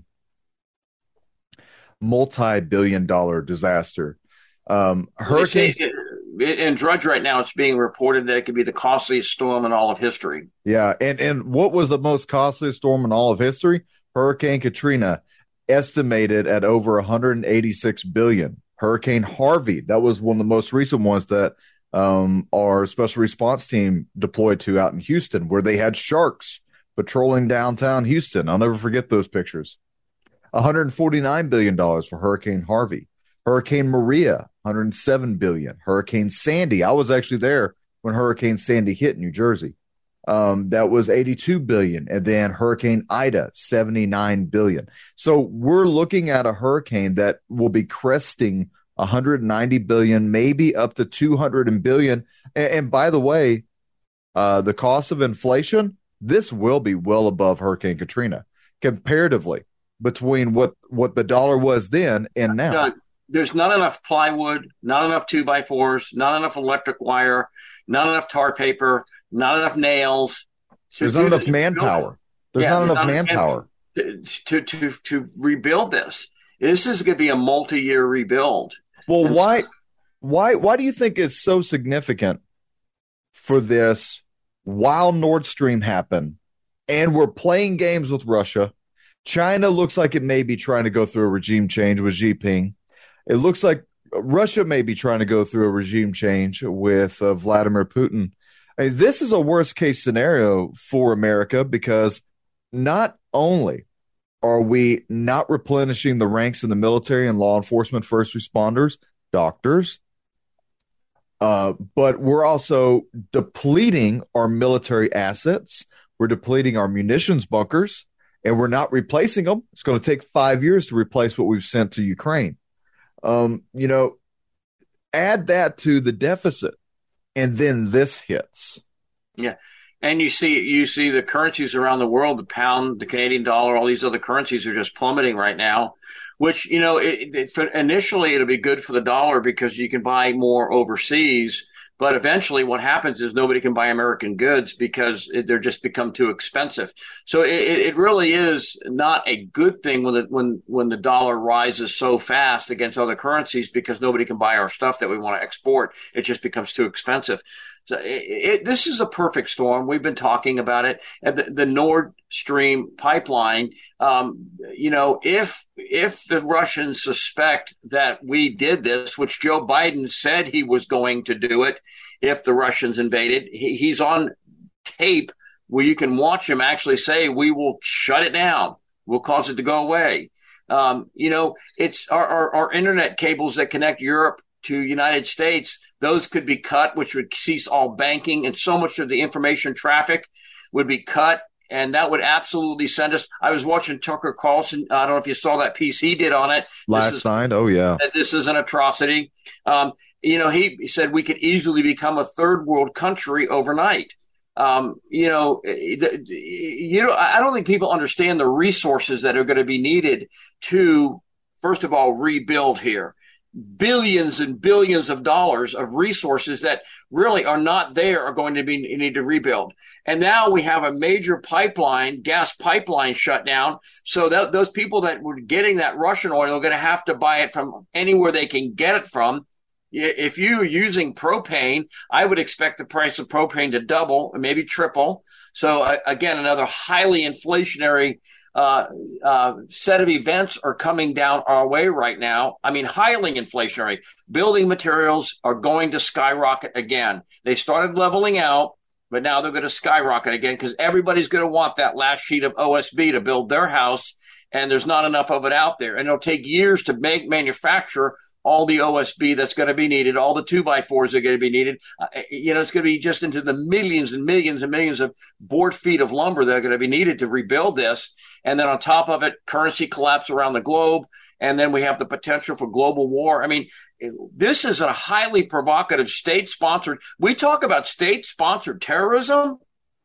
multi-billion dollar disaster. Um, hurricane in Drudge right now, it's being reported that it could be the costliest storm in all of history. Yeah, and and what was the most costly storm in all of history? Hurricane Katrina, estimated at over one hundred eighty-six billion dollars. Hurricane Harvey, that was one of the most recent ones that Um, our special response team deployed to out in Houston, where they had sharks patrolling downtown Houston. I'll never forget those pictures. one hundred forty-nine billion dollars for Hurricane Harvey. Hurricane Maria, one hundred seven billion dollars. Hurricane Sandy, I was actually there when Hurricane Sandy hit New Jersey. Um, that was eighty-two billion dollars. And then Hurricane Ida, seventy-nine billion dollars. So we're looking at a hurricane that will be cresting one hundred ninety billion, maybe up to two hundred billion. And, and by the way, uh, the cost of inflation, this will be well above Hurricane Katrina comparatively between what, what the dollar was then and now. Doug, there's not enough plywood, not enough two by fours, not enough electric wire, not enough tar paper, not enough nails. There's not enough manpower. There's yeah, not there's enough not manpower to, to, to, to rebuild this. This is going to be a multi-year rebuild. Well, and why, why, why do you think it's so significant for this while Nord Stream happened and we're playing games with Russia? China looks like it may be trying to go through a regime change with Xi Jinping. It looks like Russia may be trying to go through a regime change with uh, Vladimir Putin. I mean, this is a worst case scenario for America because not only are we not replenishing the ranks in the military and law enforcement, first responders, doctors, uh, but we're also depleting our military assets. We're depleting our munitions bunkers, and we're not replacing them. It's going to take five years to replace what we've sent to Ukraine. Um, you know, add that to the deficit, and then this hits. Yeah. And you see, you see the currencies around the world, the pound, the Canadian dollar, all these other currencies are just plummeting right now, which, you know, it, it, initially it'll be good for the dollar because you can buy more overseas. But eventually what happens is nobody can buy American goods because it, they're just become too expensive. So it, it really is not a good thing when the, when, when the dollar rises so fast against other currencies because nobody can buy our stuff that we want to export. It just becomes too expensive. So it, it, this is a perfect storm. We've been talking about it. And the, the Nord Stream pipeline, um, you know, if if the Russians suspect that we did this, which Joe Biden said he was going to do it if the Russians invaded, he, he's on tape where you can watch him actually say, we will shut it down. We'll cause it to go away. Um, you know, it's our, our, our internet cables that connect Europe to United States, those could be cut, which would cease all banking, and so much of the information traffic would be cut, and that would absolutely send us. I was watching Tucker Carlson. I don't know if you saw that piece he did on it last is, night. Oh, yeah. This is an atrocity. Um, you know, he, he said we could easily become a third world country overnight. Um, you know, you know, I don't think people understand the resources that are going to be needed to, first of all, rebuild here. billions and billions of dollars of resources that really are not there are going to be need to rebuild. And now we have a major pipeline, gas pipeline shut down. So that those people that were getting that Russian oil are going to have to buy it from anywhere they can get it from. If you're using propane, I would expect the price of propane to double, maybe triple. So uh, again, another highly inflationary uh, uh, set of events are coming down our way right now. I mean, highly inflationary. Building materials are going to skyrocket again. They started leveling out, but now they're going to skyrocket again because everybody's going to want that last sheet of O S B to build their house, and there's not enough of it out there. And it'll take years to make manufacture all the O S B that's going to be needed, all the two by fours that are going to be needed. Uh, you know, it's going to be just into the millions and millions and millions of board feet of lumber that are going to be needed to rebuild this. And then on top of it, currency collapse around the globe. And then we have the potential for global war. I mean, this is a highly provocative state-sponsored. We talk about state-sponsored terrorism.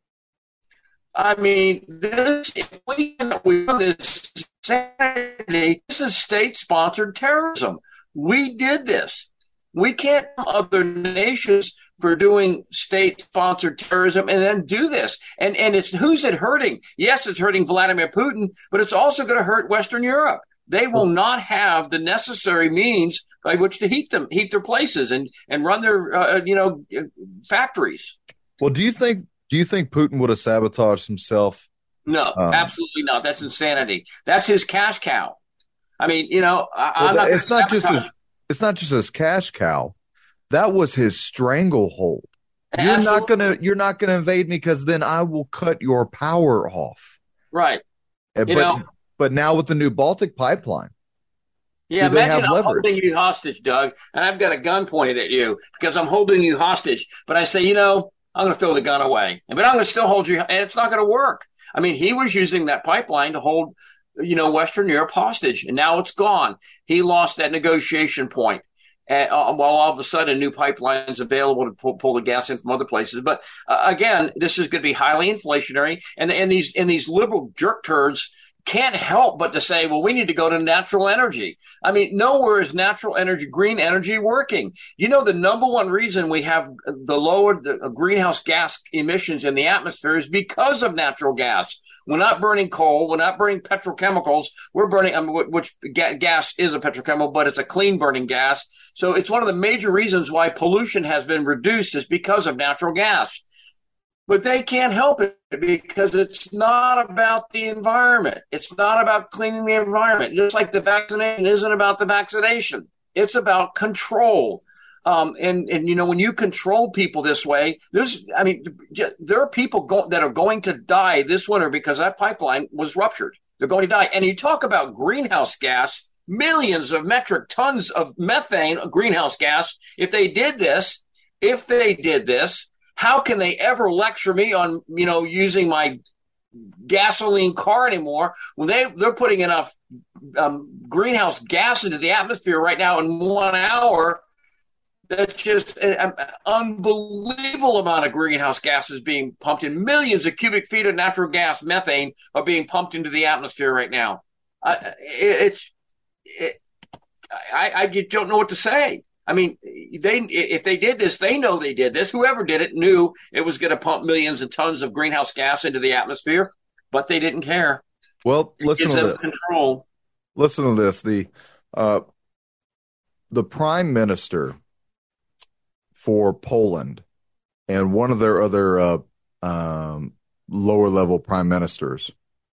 I mean, this, if we, we this Saturday, this is state-sponsored terrorism. We did this. We can't blame other nations for doing state-sponsored terrorism and then do this. And and it's who's it hurting? Yes, it's hurting Vladimir Putin, but it's also going to hurt Western Europe. They will not have the necessary means by which to heat them, heat their places, and and run their uh, you know factories. Well, do you think do you think Putin would have sabotaged himself? No, um, absolutely not. That's insanity. That's his cash cow. I mean, you know, I, well, I'm not it's not just his, it's not just his cash cow. That was his stranglehold. You're Absolutely. not gonna you're not gonna invade me because then I will cut your power off. Right. But you know, but now with the new Baltic pipeline, yeah, do they imagine have I'm leverage? holding you hostage, Doug, and I've got a gun pointed at you because I'm holding you hostage. But I say, you know, I'm going to throw the gun away, but I'm going to still hold you, and it's not going to work. I mean, he was using that pipeline to hold, you know, Western Europe hostage, and now it's gone. He lost that negotiation point. And, uh, while all of a sudden new pipelines available to pull, pull the gas in from other places. But uh, again, this is going to be highly inflationary, and and these and these liberal jerk turds can't help but to say, well, we need to go to natural energy. I mean, nowhere is natural energy, green energy working. You know, the number one reason we have the lowered the greenhouse gas emissions in the atmosphere is because of natural gas. We're not burning coal. We're not burning petrochemicals. We're burning, I mean, which gas is a petrochemical, but it's a clean burning gas. So it's one of the major reasons why pollution has been reduced is because of natural gas. But they can't help it because it's not about the environment. It's not about cleaning the environment. Just like the vaccination isn't about the vaccination. It's about control. Um, and, and, you know, when you control people this way, there's, I mean, there are people go- that are going to die this winter because that pipeline was ruptured. They're going to die. And you talk about greenhouse gas, millions of metric tons of methane, greenhouse gas. If they did this, if they did this, how can they ever lecture me on, you know, using my gasoline car anymore when they, they're putting enough um, greenhouse gas into the atmosphere right now in one hour? That's just an unbelievable amount of greenhouse gases being pumped in. Millions of cubic feet of natural gas, methane, are being pumped into the atmosphere right now. Uh, it, it's, it, I, I just don't know what to say. I mean, they if they did this, they know they did this. Whoever did it knew it was going to pump millions of tons of greenhouse gas into the atmosphere, but they didn't care. Well, listen to this. Control. Listen to this. The uh, the prime minister for Poland and one of their other uh, um, lower level prime ministers.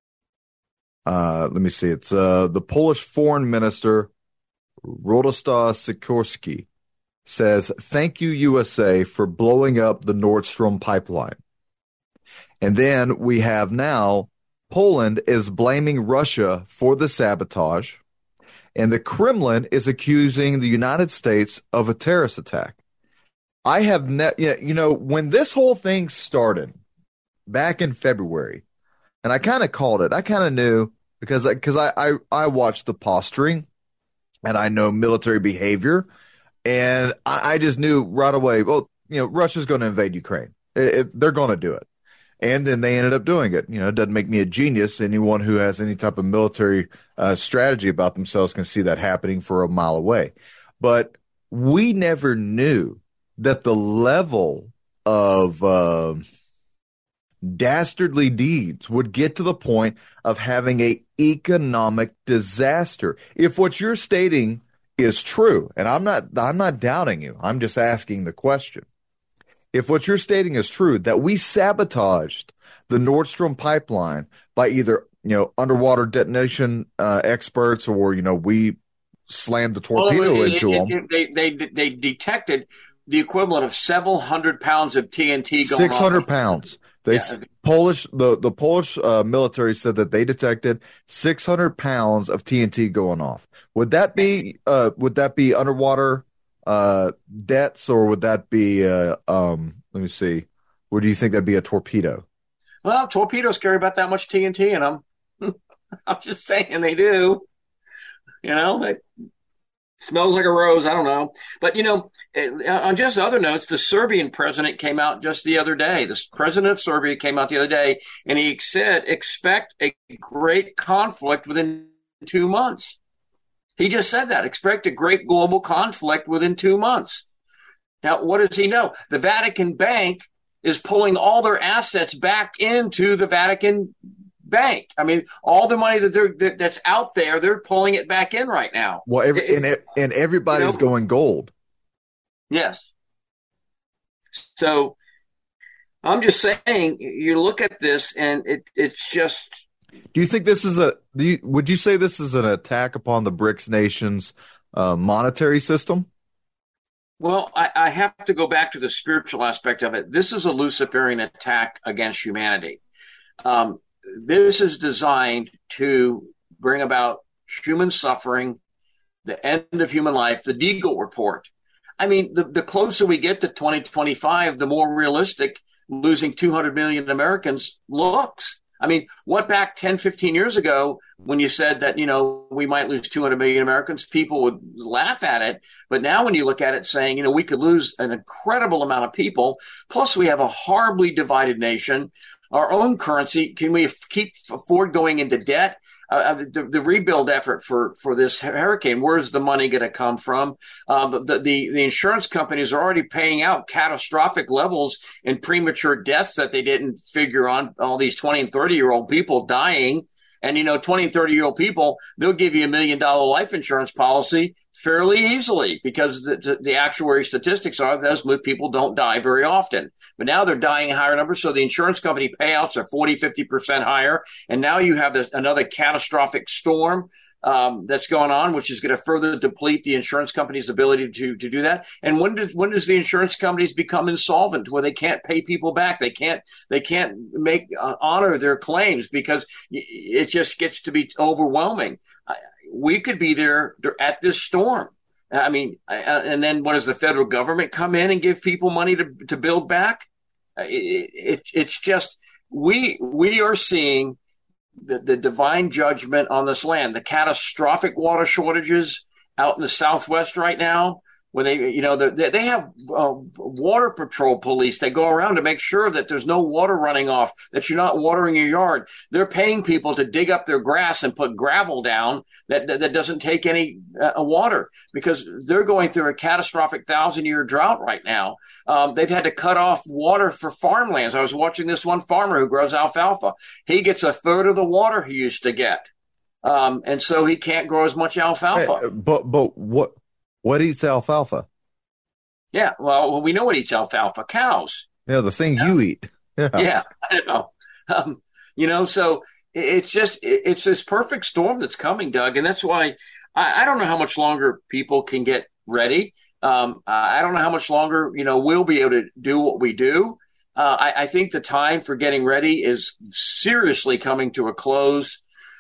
Uh, let me see. It's uh, the Polish foreign minister, Radosław Sikorski, says, "Thank you, U S A, for blowing up the Nord Stream pipeline." And then we have now Poland is blaming Russia for the sabotage, and the Kremlin is accusing the United States of a terrorist attack. I have ne- you know, when this whole thing started back in February, and I kind of called it, I kind of knew because because I, I, I watched the posturing. And I know military behavior, and I, I just knew right away, well, you know, Russia's going to invade Ukraine. It, it, they're going to do it. And then they ended up doing it. You know, it doesn't make me a genius. Anyone who has any type of military uh, strategy about themselves can see that happening for a mile away. but we never knew that the level of uh, dastardly deeds would get to the point of having a economic disaster. If what you're stating is true, and I'm not, I'm not doubting you, I'm just asking the question. If what you're stating is true, that we sabotaged the Nord Stream pipeline by either, you know, underwater detonation uh, experts, or, you know, we slammed the torpedo well, it, into it, them. It, they, they, they detected the equivalent of several hundred pounds of T N T going six hundred off. pounds. They Yeah. Polish the the Polish uh, military said that they detected six hundred pounds of T N T going off. Would that be uh would that be underwater uh debts, or would that be uh um let me see, would you think that'd be a torpedo? Well, torpedoes carry about that much T N T in them. I'm just saying they do. You know, it smells like a rose. I don't know. But, you know, on just other notes, the Serbian president came out just the other day. The president of Serbia came out the other day, and he said, expect a great conflict within two months. He just said that. Expect a great global conflict within two months. Now, what does he know? The Vatican Bank is pulling all their assets back into the Vatican Bank. I mean, all the money that they're that's out there, they're pulling it back in right now. Well, every, it, and and everybody's you know, going gold. Yes. So I'm just saying, you look at this, and it it's just. Do you think this is a? Do you, would you say this is an attack upon the BRICS nations' uh, monetary system? Well, I, I have to go back to the spiritual aspect of it. This is a Luciferian attack against humanity. Um, This is designed to bring about human suffering, the end of human life, the Deagle report. I mean, the, the closer we get to twenty twenty-five, the more realistic losing two hundred million Americans looks. I mean, what back ten, fifteen years ago, when you said that, you know, we might lose two hundred million Americans, people would laugh at it. But now when you look at it saying, you know, we could lose an incredible amount of people, plus we have a horribly divided nation. Our own currency, can we keep afford going into debt? Uh, the, the rebuild effort for, for this hurricane, where's the money going to come from? Uh, the, the, the insurance companies are already paying out catastrophic levels in premature deaths that they didn't figure on, all these twenty and thirty-year-old people dying. And, you know, twenty and thirty-year-old people, they'll give you a million dollar life insurance policy fairly easily, because the, the actuary statistics are those people don't die very often. But now they're dying in higher numbers, so the insurance company payouts are forty, fifty percent higher. And now you have this, another catastrophic storm um, that's going on, which is going to further deplete the insurance company's ability to, to do that. And when does when does the insurance companies become insolvent, where they can't pay people back? They can't they can't make uh, honor their claims because it just gets to be overwhelming. We could be there at this storm. I mean, and then what does the federal government come in and give people money to, to build back? It, it, it's just, we we are seeing the, the divine judgment on this land, the catastrophic water shortages out in the Southwest right now, where they, you know, they, they have uh, water patrol police that go around to make sure that there's no water running off, that you're not watering your yard. They're paying people to dig up their grass and put gravel down that that, that doesn't take any uh, water, because they're going through a catastrophic thousand-year drought right now. Um, they've had to cut off water for farmlands. I was watching this one farmer who grows alfalfa. He gets a third of the water he used to get, um, and so he can't grow as much alfalfa. Hey, but but what? What eats alfalfa? Yeah, well, we know what eats alfalfa. Cows. Yeah, the thing yeah. you eat. Yeah, yeah I know. Um, you know, so it's just it's this perfect storm that's coming, Doug, and that's why I, I don't know how much longer people can get ready. Um, I don't know how much longer, you know, we'll be able to do what we do. Uh, I, I think the time for getting ready is seriously coming to a close,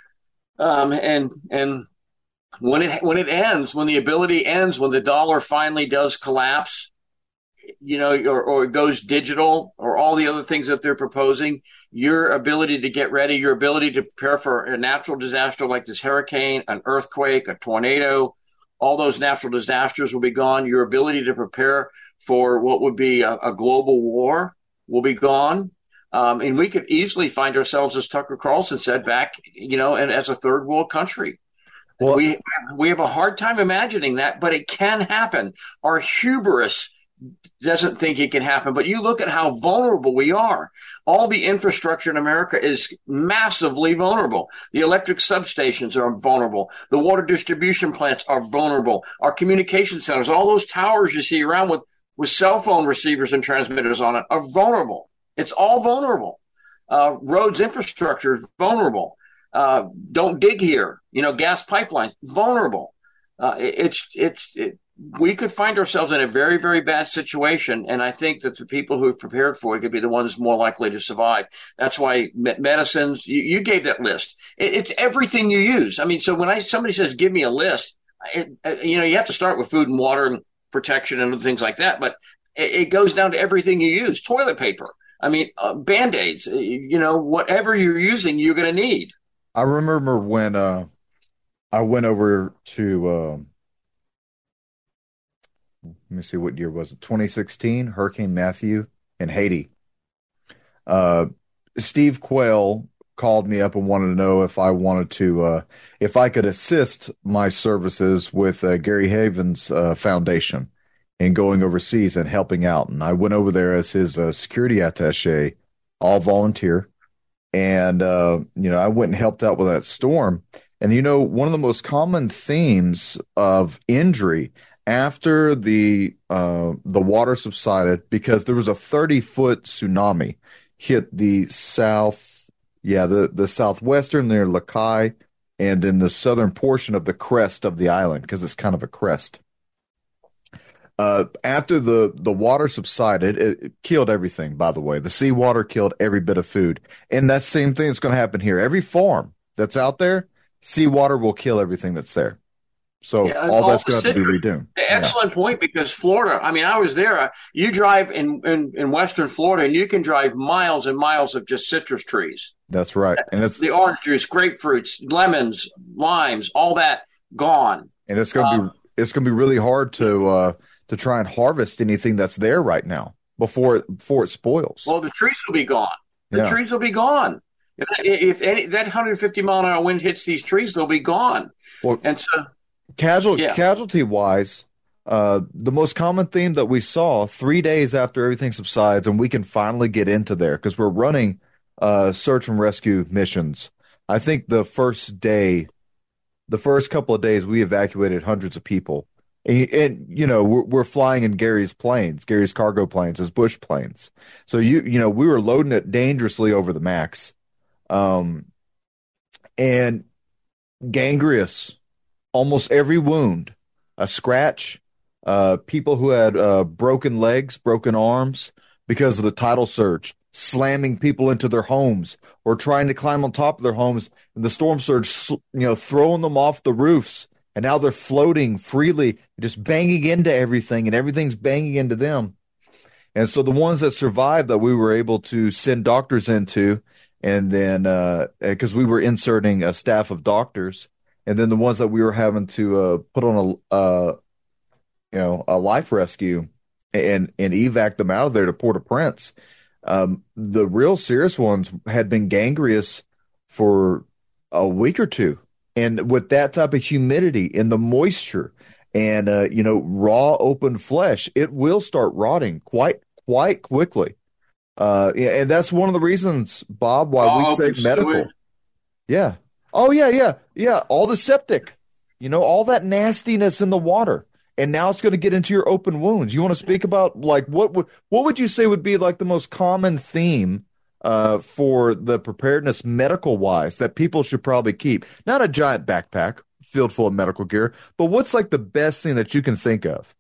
um, and and. When it when it ends, when the ability ends, when the dollar finally does collapse, you know, or, or it goes digital, or all the other things that they're proposing, your ability to get ready, your ability to prepare for a natural disaster like this hurricane, an earthquake, a tornado, all those natural disasters will be gone. Your ability to prepare for what would be a, a global war will be gone. Um, and we could easily find ourselves, as Tucker Carlson said, back, you know, and as a third world country. Well, we we have a hard time imagining that, but it can happen. Our hubris doesn't think it can happen, but you look at how vulnerable we are. All the infrastructure in America is massively vulnerable. The electric substations are vulnerable. The water distribution plants are vulnerable. Our communication centers, all those towers you see around with, with cell phone receivers and transmitters on it, are vulnerable. It's all vulnerable. Uh, roads infrastructure is vulnerable. Uh, don't dig here. You know, gas pipelines, vulnerable. Uh, it, it's, it's, it, we could find ourselves in a very, very bad situation. And I think that the people who have prepared for it could be the ones more likely to survive. That's why me- medicines, you, you gave that list. It, it's everything you use. I mean, so when I, somebody says, give me a list, it, you know, you have to start with food and water and protection and things like that. But it, it goes down to everything you use. Toilet paper. I mean, uh, Band-Aids, you know, whatever you're using, you're going to need. I remember when uh, I went over to, uh, let me see, what year was it? twenty sixteen, Hurricane Matthew in Haiti. Uh, Steve Quayle called me up and wanted to know if I wanted to, uh, if I could assist my services with uh, Gary Havens uh, Foundation in going overseas and helping out. And I went over there as his uh, security attaché, all volunteer. And, uh, you know, I went and helped out with that storm. And, you know, one of the most common themes of injury after the uh, the water subsided, because there was a thirty foot tsunami hit the south, yeah, the, the southwestern near Lakai, and then the southern portion of the crest of the island, because it's kind of a crest. Uh, after the, the water subsided, it, it killed everything, by the way. The seawater killed every bit of food. And that same thing is going to happen here. Every farm that's out there, seawater will kill everything that's there. So yeah, all, all that's going to have to be redone. Excellent yeah. point, because Florida, I mean, I was there. You drive in, in, in western Florida, and you can drive miles and miles of just citrus trees. That's right. And it's the orange juice, grapefruits, lemons, limes, all that gone. And it's going to um, be it's going to be really hard to uh, to try and harvest anything that's there right now before it, before it spoils. Well, the trees will be gone. The yeah. trees will be gone. If, if any, that one hundred fifty mile an hour wind hits these trees, they'll be gone. Well, and so, casual, yeah. casualty wise, uh, the most common theme that we saw three days after everything subsides, and we can finally get into there because we're running uh, search and rescue missions. I think the first day, the first couple of days, we evacuated hundreds of people. And, and you know, we're, we're flying in Gary's planes, Gary's cargo planes, his Bush planes. So, you you know, we were loading it dangerously over the max. Um, and gangrenous, almost every wound, a scratch, uh, people who had uh, broken legs, broken arms because of the tidal surge, slamming people into their homes or trying to climb on top of their homes, and the storm surge, you know, throwing them off the roofs. And now they're floating freely, just banging into everything, and everything's banging into them. And so the ones that survived that we were able to send doctors into, and then because uh, we were inserting a staff of doctors, and then the ones that we were having to uh, put on a uh, you know a life rescue and and evac them out of there to Port-au-Prince. Um, the real serious ones had been gangrenous for a week or two. And with that type of humidity and the moisture and, uh, you know, raw open flesh, it will start rotting quite, quite quickly. Uh, and that's one of the reasons, Bob, why raw we say medical. Sewage. Yeah. Oh, yeah, yeah, yeah. All the septic, you know, all that nastiness in the water. And now it's going to get into your open wounds. You want to speak about, like, what would, what would you say would be, like, the most common theme Uh, for the preparedness medical wise that people should probably keep? Not a giant backpack filled full of medical gear, but what's like the best thing that you can think of?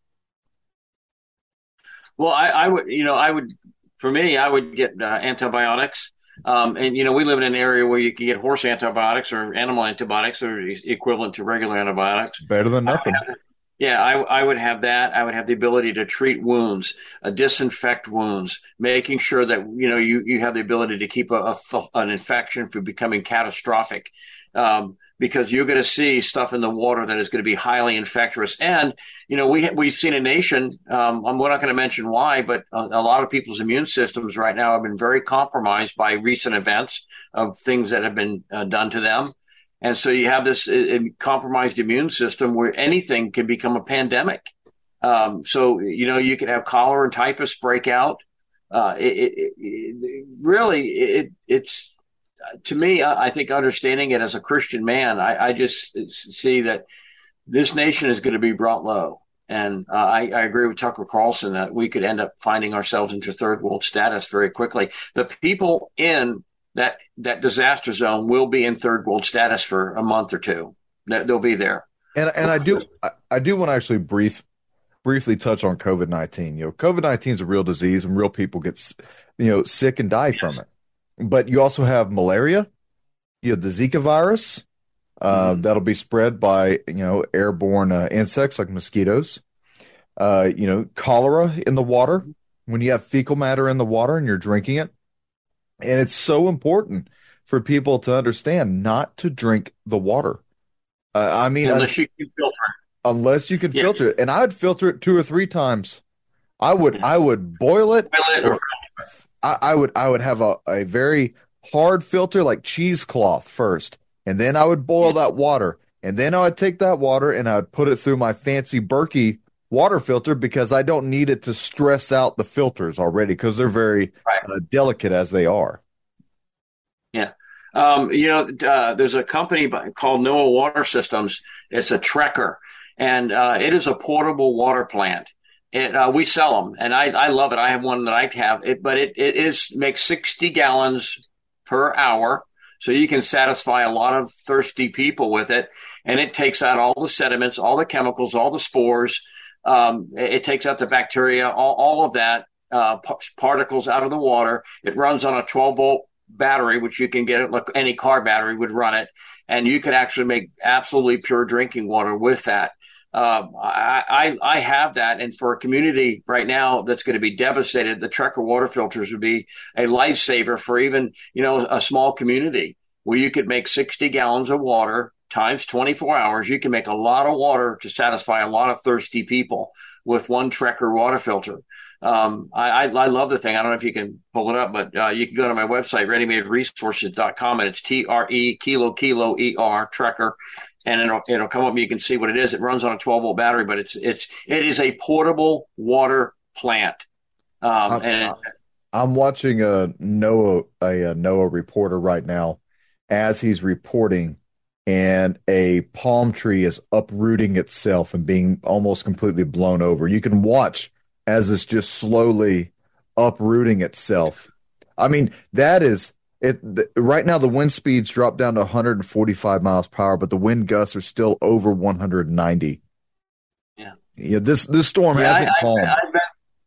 Well, I, I would, you know, I would, for me, I would get uh, antibiotics. Um, and, you know, we live in an area where you can get horse antibiotics or animal antibiotics or equivalent to regular antibiotics. Better than nothing. Yeah, I, I would have that. I would have the ability to treat wounds, uh, disinfect wounds, making sure that, you know, you, you have the ability to keep a, a, an infection from becoming catastrophic, um, because you're going to see stuff in the water that is going to be highly infectious. And, you know, we, we've seen a nation, um, we're not going to mention why, but a, a lot of people's immune systems right now have been very compromised by recent events of things that have been uh, done to them. And so you have this uh, compromised immune system where anything can become a pandemic. Um, so, you know, you could have cholera and typhus break out. Uh, it, it, it, really, it, it's, to me, I think understanding it as a Christian man, I, I just see that this nation is going to be brought low. And uh, I, I agree with Tucker Carlson that we could end up finding ourselves into third world status very quickly. The people in that that disaster zone will be in third world status for a month or two. They'll be there. And and I do I, I do want to actually brief briefly touch on COVID nineteen. You know, COVID nineteen is a real disease, and real people get you know sick and die yes. from it. But you also have malaria. You have the Zika virus. Uh, mm-hmm. That'll be spread by, you know, airborne uh, insects like mosquitoes. Uh, you know, cholera in the water when you have fecal matter in the water and you're drinking it. And it's so important for people to understand not to drink the water. Uh, I mean, unless I, you can filter it. Unless you can yeah. filter it. And I would filter it two or three times. I would, yeah. I would boil it. Boil it or- I, I would, I would have a, a very hard filter like cheesecloth first. And then I would boil that water, and then I would take that water and I would put it through my fancy Berkey water filter because I don't need it to stress out the filters already because they're very right. uh, delicate as they are. Yeah. Um, you know, uh, there's a company by, called NOAA Water Systems. It's a Trekker, and uh, it is a portable water plant. It, uh, we sell them, and I, I love it. I have one that I have, it, but it, it is makes sixty gallons per hour. So you can satisfy a lot of thirsty people with it. And it takes out all the sediments, all the chemicals, all the spores. Um, it takes out the bacteria, all, all of that, uh, p- particles out of the water. It runs on a twelve volt battery, which you can get, like any car battery would run it. And you can actually make absolutely pure drinking water with that. Um, I, I, I have that. And for a community right now that's going to be devastated, the Trekker water filters would be a lifesaver for even, you know, a small community where you could make sixty gallons of water times twenty-four hours. You can make a lot of water to satisfy a lot of thirsty people with one Trekker water filter. Um, I, I, I love the thing. I don't know if you can pull it up, but uh, you can go to my website, ready made resources dot com, and it's T R E, kilo, kilo, E R, Trekker. And it'll, it'll come up. You can see what it is. It runs on a twelve volt battery, but it's, it's, it is a portable water plant. Um, I'm, and I'm watching a NOAA, a, a NOAA reporter right now as he's reporting, and a palm tree is uprooting itself and being almost completely blown over. You can watch as it's just slowly uprooting itself. I mean, that is, It the, right now the wind speeds drop down to one hundred forty-five miles per hour, but the wind gusts are still over one hundred ninety. Yeah, yeah. This this storm yeah, hasn't I, calmed. I, I've been,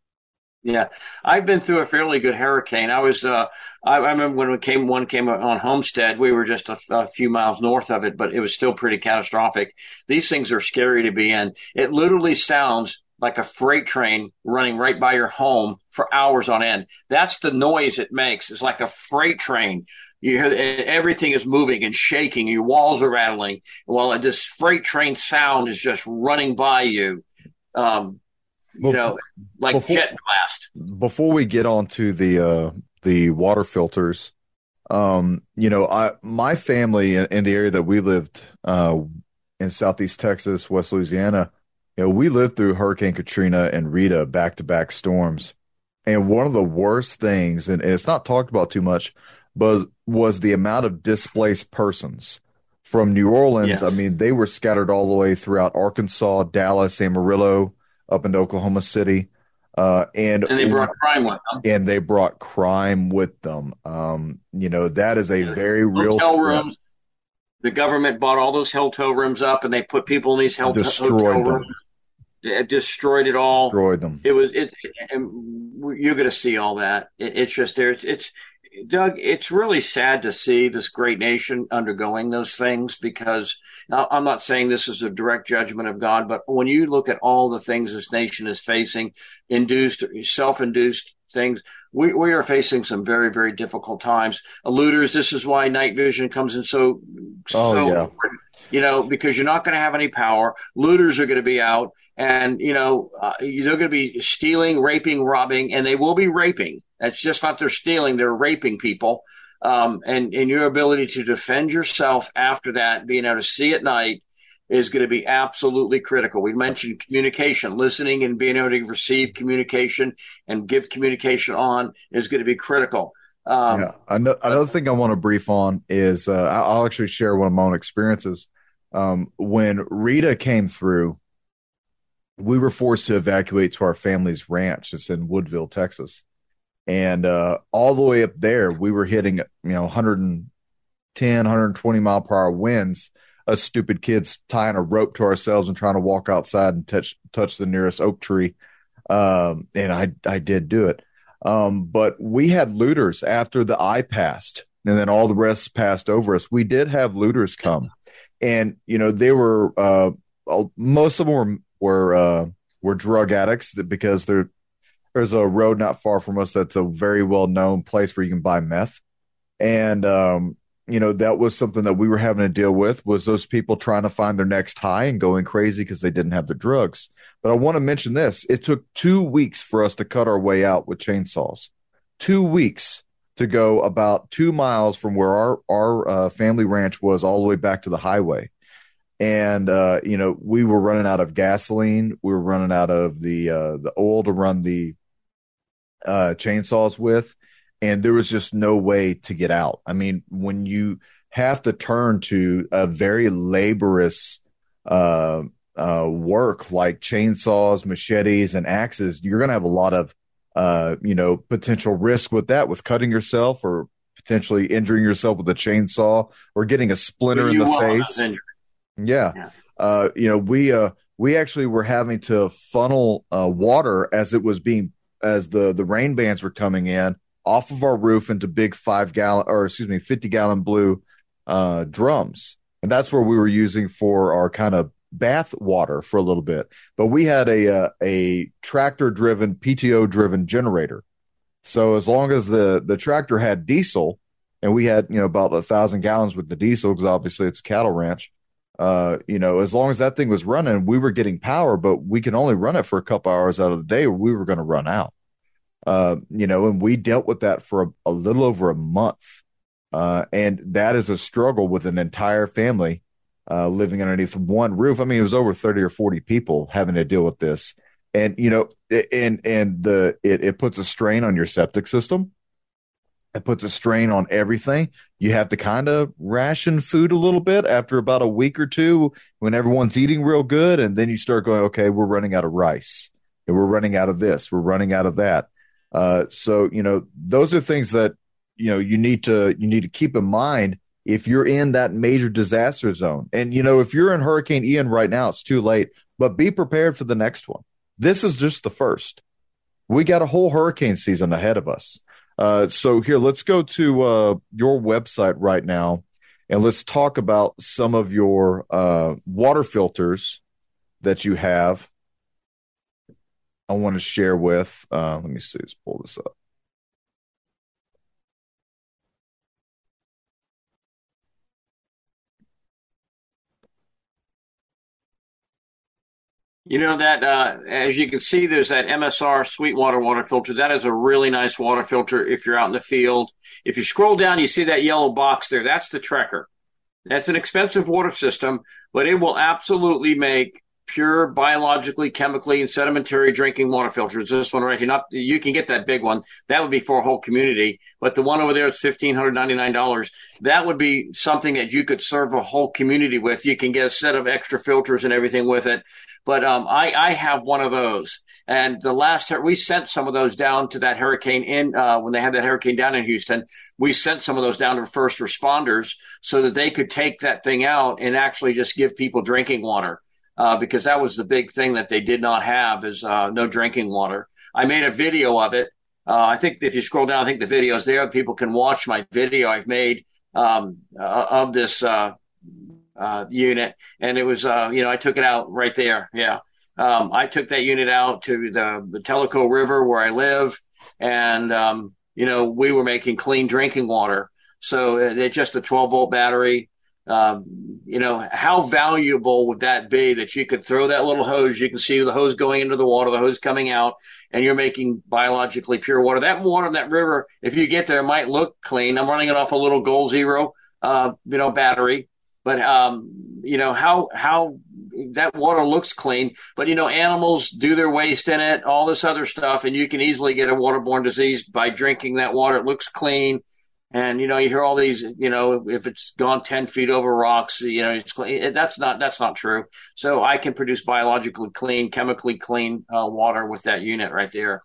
yeah, I've been through a fairly good hurricane. I was, uh, I, I remember when we came one came on Homestead. We were just a, a few miles north of it, but it was still pretty catastrophic. These things are scary to be in. It literally sounds like a freight train running right by your home for hours on end. That's the noise it makes. It's like a freight train. You hear everything is moving and shaking. Your walls are rattling. While this freight train sound is just running by you, um, you know, like before, jet blast. Before we get on to the uh, the water filters, um, you know, I my family in the area that we lived uh, in Southeast Texas, West Louisiana. You know, we lived through Hurricane Katrina and Rita back-to-back storms. And one of the worst things, and it's not talked about too much, but was the amount of displaced persons from New Orleans. Yes. I mean, they were scattered all the way throughout Arkansas, Dallas, Amarillo, up into Oklahoma City. Uh, and, and they brought crime with them. And they brought crime with them. Um, you know, that is a yeah. very real hotel rooms. The government bought all those hotel rooms up, and they put people in these hotel, hotel rooms. It destroyed it all. Destroyed them. It was it, and you're going to see all that. It, it's just there. It's, it's Doug. It's really sad to see this great nation undergoing those things, because now, I'm not saying this is a direct judgment of God, but when you look at all the things this nation is facing, induced, self-induced things, we we are facing some very, very difficult times. Looters. This is why night vision comes in so oh, so yeah. important. You know, because you're not going to have any power. Looters are going to be out, and, you know, uh, they're going to be stealing, raping, robbing, and they will be raping. That's just not they're stealing, they're raping people. Um, and, and your ability to defend yourself after that, being able to see at night, is going to be absolutely critical. We mentioned communication, listening and being able to receive communication and give communication on is going to be critical. Um, yeah. Another, another thing I want to brief on is uh, I'll actually share one of my own experiences. Um, when Rita came through, we were forced to evacuate to our family's ranch. It's in Woodville, Texas. And uh, all the way up there, we were hitting, you know, one ten, one twenty mile per hour winds. Us stupid kids tying a rope to ourselves and trying to walk outside and touch touch the nearest oak tree. Um, and I I did do it. Um, but we had looters after the eye passed, and then all the rest passed over us. We did have looters come, and you know they were uh, most of them were were uh, were drug addicts because there there's a road not far from us that's a very well known place where you can buy meth, and um, you know, that was something that we were having to deal with, was those people trying to find their next high and going crazy because they didn't have the drugs. But I want to mention this. It took two weeks for us to cut our way out with chainsaws. Two weeks to go about two miles from where our, our uh, family ranch was all the way back to the highway. And, uh, you know, we were running out of gasoline. We were running out of the, uh, the oil to run the uh, chainsaws with. And there was just no way to get out. I mean, when you have to turn to a very laborious uh, uh, work like chainsaws, machetes, and axes, you're going to have a lot of, uh, you know, potential risk with that, with cutting yourself or potentially injuring yourself with a chainsaw or getting a splinter in the face. Yeah. yeah. Uh, you know, we uh, we actually were having to funnel uh, water as it was being, as the, the rain bands were coming in, off of our roof into big five gallon or excuse me, fifty gallon blue uh, drums. And that's where we were using for our kind of bath water for a little bit. But we had a, uh, a tractor driven, P T O driven generator. So as long as the, the tractor had diesel, and we had, you know, about a thousand gallons with the diesel, because obviously it's a cattle ranch, uh, you know, as long as that thing was running, we were getting power, but we can only run it for a couple hours out of the day or we were going to run out. Uh, you know, and we dealt with that for a, a little over a month. Uh, and that is a struggle with an entire family uh, living underneath one roof. I mean, it was over thirty or forty people having to deal with this. And, you know, and, and the, it, it puts a strain on your septic system. It puts a strain on everything. You have to kind of ration food a little bit after about a week or two when everyone's eating real good. And then you start going, okay, we're running out of rice and we're running out of this. We're running out of that. Uh, so, you know, those are things that, you know, you need to, you need to keep in mind if you're in that major disaster zone. And, you know, if you're in Hurricane Ian right now, it's too late, but be prepared for the next one. This is just the first. We got a whole hurricane season ahead of us. Uh, so here, let's go to, uh, your website right now and let's talk about some of your, uh, water filters that you have. I want to share with, uh, let me see, let's pull this up. You know that, uh, as you can see, there's that M S R Sweetwater water filter. That is a really nice water filter if you're out in the field. If you scroll down, you see that yellow box there. That's the Trekker. That's an expensive water system, but it will absolutely make pure biologically, chemically, and sedimentary drinking water filters. This one right here, not, you can get that big one. That would be for a whole community. But the one over there is fifteen ninety-nine dollars. That would be something that you could serve a whole community with. You can get a set of extra filters and everything with it. But um, I, I have one of those. And the last, we sent some of those down to that hurricane in, uh, when they had that hurricane down in Houston, we sent some of those down to first responders so that they could take that thing out and actually just give people drinking water. Uh, because that was the big thing that they did not have is uh, no drinking water. I made a video of it. Uh, I think if you scroll down, I think the video's there. People can watch my video I've made um, uh, of this uh, uh, unit. And it was, uh, you know, I took it out right there. Yeah. Um, I took that unit out to the, the Tellico River where I live. And, um, you know, we were making clean drinking water. So it, it's just a twelve volt battery. Um, you know, how valuable would that be that you could throw that little hose? You can see the hose going into the water, the hose coming out, and you're making biologically pure water. That water in that river, if you get there, it might look clean. I'm running it off a little Goal Zero, uh, you know, battery. But, um, you know, how how that water looks clean. But, you know, animals do their waste in it, all this other stuff, and you can easily get a waterborne disease by drinking that water. It looks clean. And, you know, you hear all these, you know, if it's gone ten feet over rocks, you know, it's clean. That's not, that's not true. So I can produce biologically clean, chemically clean uh, water with that unit right there.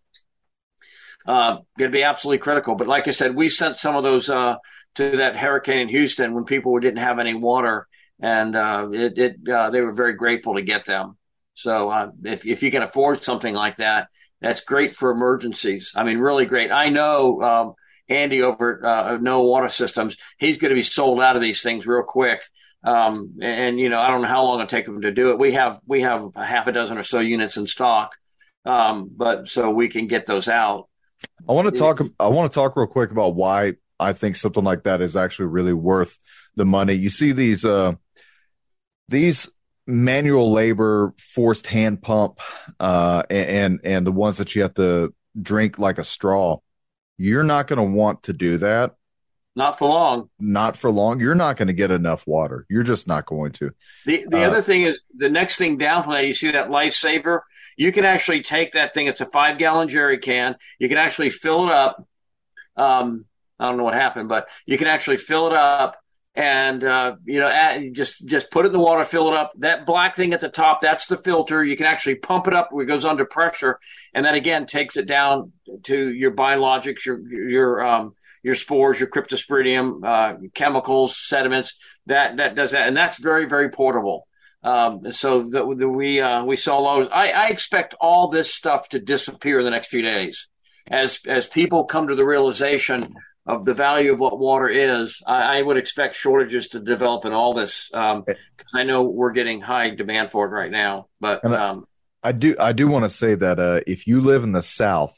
Uh, going to be absolutely critical. But like I said, we sent some of those uh, to that hurricane in Houston when people didn't have any water. And uh, it, it uh, they were very grateful to get them. So uh, if, if you can afford something like that, that's great for emergencies. I mean, really great. I know, um, Andy over at uh, No Water Systems, he's going to be sold out of these things real quick. Um, and, and, you know, I don't know how long it'll take him to do it. We have we have a half a dozen or so units in stock, um, but so we can get those out. I want to talk. I want to talk real quick about why I think something like that is actually really worth the money. You see these uh, these manual labor forced hand pump uh, and and the ones that you have to drink like a straw. You're not going to want to do that. Not for long. Not for long. You're not going to get enough water. You're just not going to. The the uh, other thing is the next thing down from that, you see that Lifesaver? You can actually take that thing. It's a five gallon jerry can. You can actually fill it up. Um, I don't know what happened, but you can actually fill it up and, uh, you know, add, just, just put it in the water, fill it up. That black thing at the top, that's the filter. You can actually pump it up where it goes under pressure. And that again takes it down to your biologics, your, your, um, your spores, your cryptosporidium, uh, chemicals, sediments, that, that does that. And that's very, very portable. Um, so the, the, we, uh, we saw those. I, I expect all this stuff to disappear in the next few days as, as people come to the realization of the value of what water is. I, I would expect shortages to develop in all this. Um, cause I know we're getting high demand for it right now, but, um, I, I do, I do want to say that, uh, if you live in the South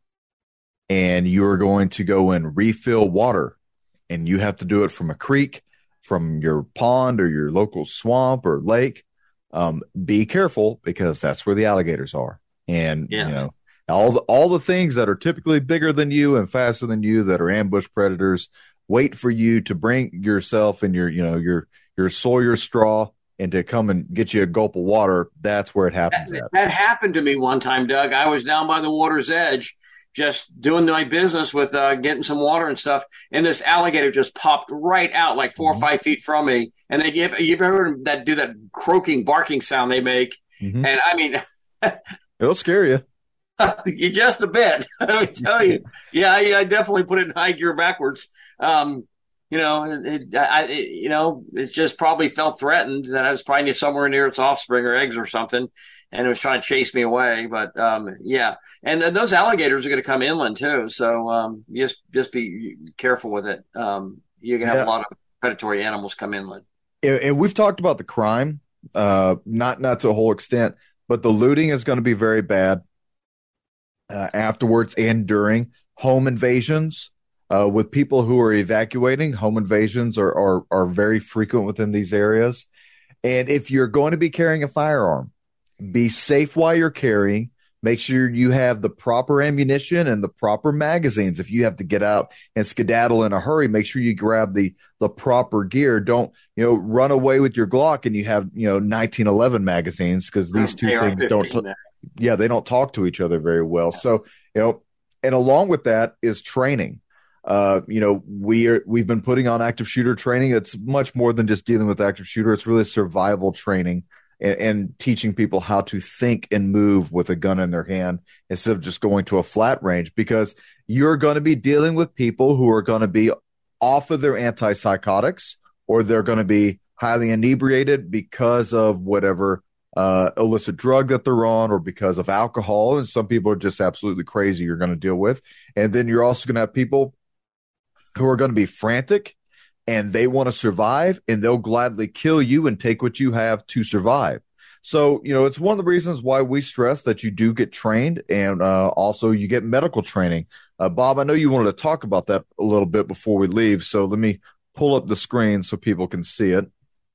and you're going to go and refill water and you have to do it from a creek, from your pond or your local swamp or lake, um, be careful because that's where the alligators are. And, yeah. you know, all the, all the things that are typically bigger than you and faster than you that are ambush predators wait for you to bring yourself and your, you know, your, your Sawyer straw and to come and get you a gulp of water. That's where it happens. That, at. that happened to me one time, Doug. I was down by the water's edge, just doing my business with uh, getting some water and stuff. And this alligator just popped right out like four mm-hmm. or five feet from me. And they give, you've ever heard that do that croaking, barking sound they make. Mm-hmm. And I mean, it'll scare you. You just a bit. I tell you. Yeah, I, I definitely put it in high gear backwards. Um, you know, it, I, it, you know, it just probably felt threatened that I was probably somewhere near its offspring or eggs or something, and it was trying to chase me away. But um, yeah, and, and those alligators are going to come inland too. So um, just just be careful with it. Um, you're going to have yeah. a lot of predatory animals come inland. And we've talked about the crime, uh, not not to a whole extent, but the looting is going to be very bad. Uh, afterwards and during home invasions, uh, with people who are evacuating, home invasions are, are, are very frequent within these areas. And if you're going to be carrying a firearm, be safe while you're carrying. Make sure you have the proper ammunition and the proper magazines. If you have to get out and skedaddle in a hurry, make sure you grab the, the proper gear. Don't, you know, run away with your Glock and you have, you know, nineteen eleven magazines, because these two things don't t- Yeah, they don't talk to each other very well. So, you know, and along with that is training. Uh, you know, we are, we've been putting on active shooter training. It's much more than just dealing with active shooter. It's really survival training and, and teaching people how to think and move with a gun in their hand instead of just going to a flat range, because you're going to be dealing with people who are going to be off of their antipsychotics, or they're going to be highly inebriated because of whatever uh, illicit drug that they're on, or because of alcohol. And some people are just absolutely crazy you're going to deal with. And then you're also going to have people who are going to be frantic and they want to survive, and they'll gladly kill you and take what you have to survive. So, you know, it's one of the reasons why we stress that you do get trained, and uh, also you get medical training. Uh, Bob, I know you wanted to talk about that a little bit before we leave. So let me pull up the screen so people can see it.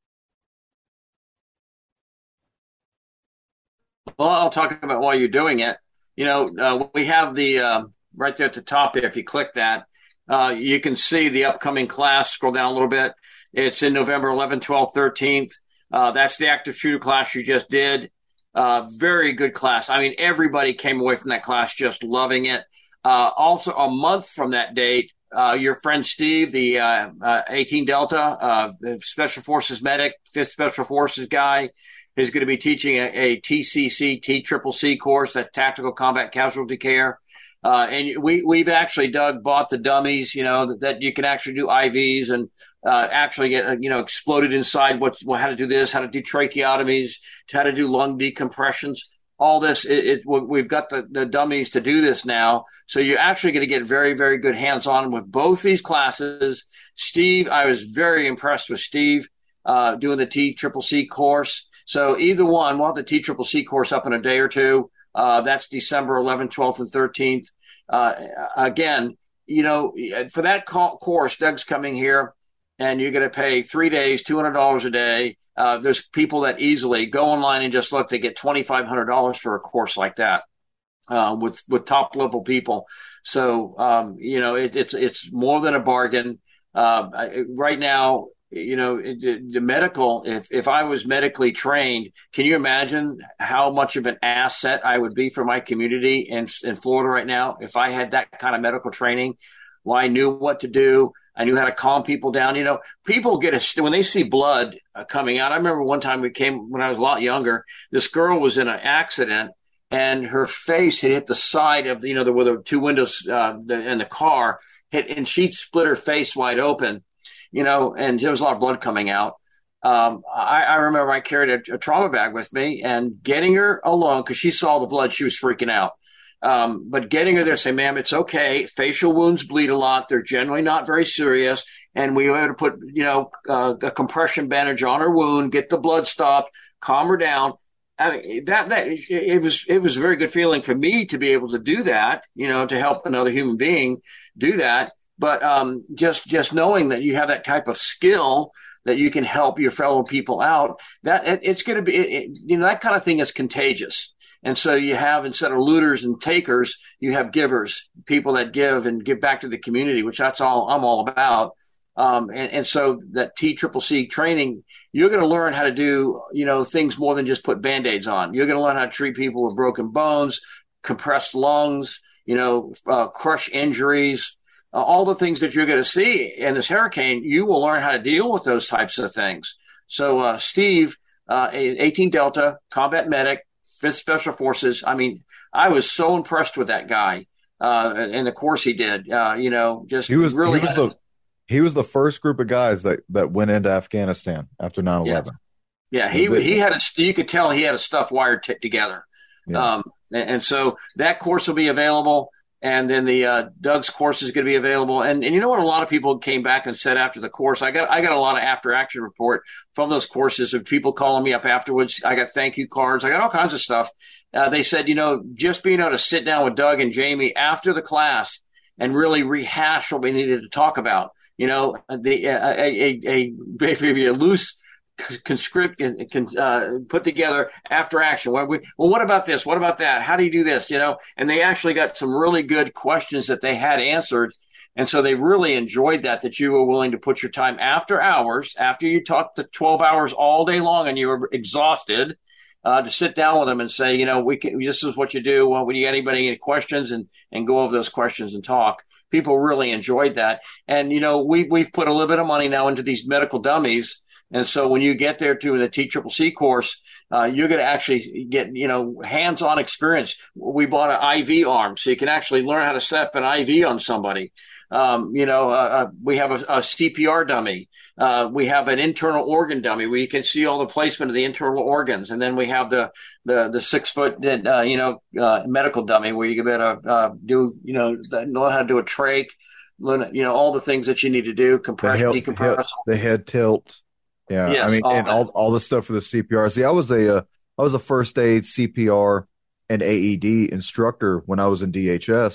Well, I'll talk about while you're doing it. You know, uh, we have the uh, right there at the top there. If you click that, uh, you can see the upcoming class. Scroll down a little bit. It's in November eleventh, twelfth, thirteenth. Uh, that's the active shooter class you just did. Uh, very good class. I mean, everybody came away from that class just loving it. Uh, also, a month from that date, uh, your friend Steve, the uh, uh, eighteen Delta, uh, the Special Forces medic, fifth Special Forces guy, is going to be teaching a, a T C C, T C C C course, that Tactical Combat Casualty Care. Uh, and we, we've actually, Doug, bought the dummies, you know, that, that you can actually do I Vs and uh, actually get, uh, you know, exploded inside what, well, how to do this, how to do tracheotomies, how to do lung decompressions. All this, it, it, we've got the, the dummies to do this now. So you're actually going to get very, very good hands-on with both these classes. Steve, I was very impressed with Steve uh, doing the T C C C course. So either one, we'll have the T C C C course up in a day or two. Uh, that's December eleventh, twelfth, and thirteenth. Uh, again, you know, for that call, course, Doug's coming here, and you're going to pay three days, two hundred dollars a day. Uh, there's people that easily go online and just look. They get twenty-five hundred dollars for a course like that uh, with with top level people. So um, you know, it, it's it's more than a bargain. Uh, right now, you know, the, the medical, if, if I was medically trained, can you imagine how much of an asset I would be for my community in, in Florida right now? If I had that kind of medical training, well, I knew what to do. I knew how to calm people down. You know, people get a, when they see blood uh, coming out. I remember one time we came when I was a lot younger, this girl was in an accident and her face had hit the side of, you know, the, where the two windows uh, the, in the car hit, and she split her face wide open. You know, and there was a lot of blood coming out. Um, I, I remember I carried a, a trauma bag with me and getting her alone because she saw the blood. She was freaking out. Um, but getting her there, say, ma'am, it's okay. Facial wounds bleed a lot. They're generally not very serious. And we were able to put, you know, uh, a compression bandage on her wound, get the blood stopped, calm her down. I mean, that, that, it was, it was a very good feeling for me to be able to do that, you know, to help another human being do that. But um, just just knowing that you have that type of skill that you can help your fellow people out, that it, it's going to be, it, you know, that kind of thing is contagious. And so you have, instead of looters and takers, you have givers, people that give and give back to the community, which that's all I'm all about. Um, and, and so that T C C C training, you're going to learn how to do, you know, things more than just put Band-Aids on. You're going to learn how to treat people with broken bones, compressed lungs, you know, uh, crush injuries. Uh, all the things that you're going to see in this hurricane, you will learn how to deal with those types of things. So, uh, Steve, uh, eighteen Delta, combat medic, fifth Special Forces. I mean, I was so impressed with that guy uh, and the course he did. Uh, you know, just he was really. He was, the, he was the first group of guys that, that went into Afghanistan after nine eleven. Yeah, yeah he they, he had a. You could tell he had a stuff wired t- together. Yeah. Um, and, and so that course will be available. And then the uh, Doug's course is going to be available. And and you know what? A lot of people came back and said after the course, I got I got a lot of after action report from those courses of people calling me up afterwards. I got thank you cards. I got all kinds of stuff. Uh, they said, you know, just being able to sit down with Doug and Jamie after the class and really rehash what we needed to talk about. You know, the uh, a, a, a maybe a loose conscript can, can uh, put together after action. Well, we, well, what about this? What about that? How do you do this? You know, and they actually got some really good questions that they had answered. And so they really enjoyed that, that you were willing to put your time after hours, after you talked the twelve hours all day long and you were exhausted, uh, to sit down with them and say, you know, we can, this is what you do. Well, when you got anybody any questions and, and go over those questions and talk. People really enjoyed that. And, you know, we, we've put a little bit of money now into these medical dummies. And so when you get there to the T C C C course, uh, you're going to actually get, you know, hands-on experience. We bought an I V arm, so you can actually learn how to set up an I V on somebody. Um, you know, uh, uh, we have a, a C P R dummy. Uh, we have an internal organ dummy where you can see all the placement of the internal organs. And then we have the, the, the six foot, uh, you know, uh, medical dummy where you can better, uh, do, you know, know how to do a trach, learn, you know, all the things that you need to do, compress, the head, decompress. The head tilt. Yeah. Yes, I mean, all and that. all, all the stuff for the C P R. See, I was a, uh, I was a first aid, C P R, and A E D instructor when I was in D H S.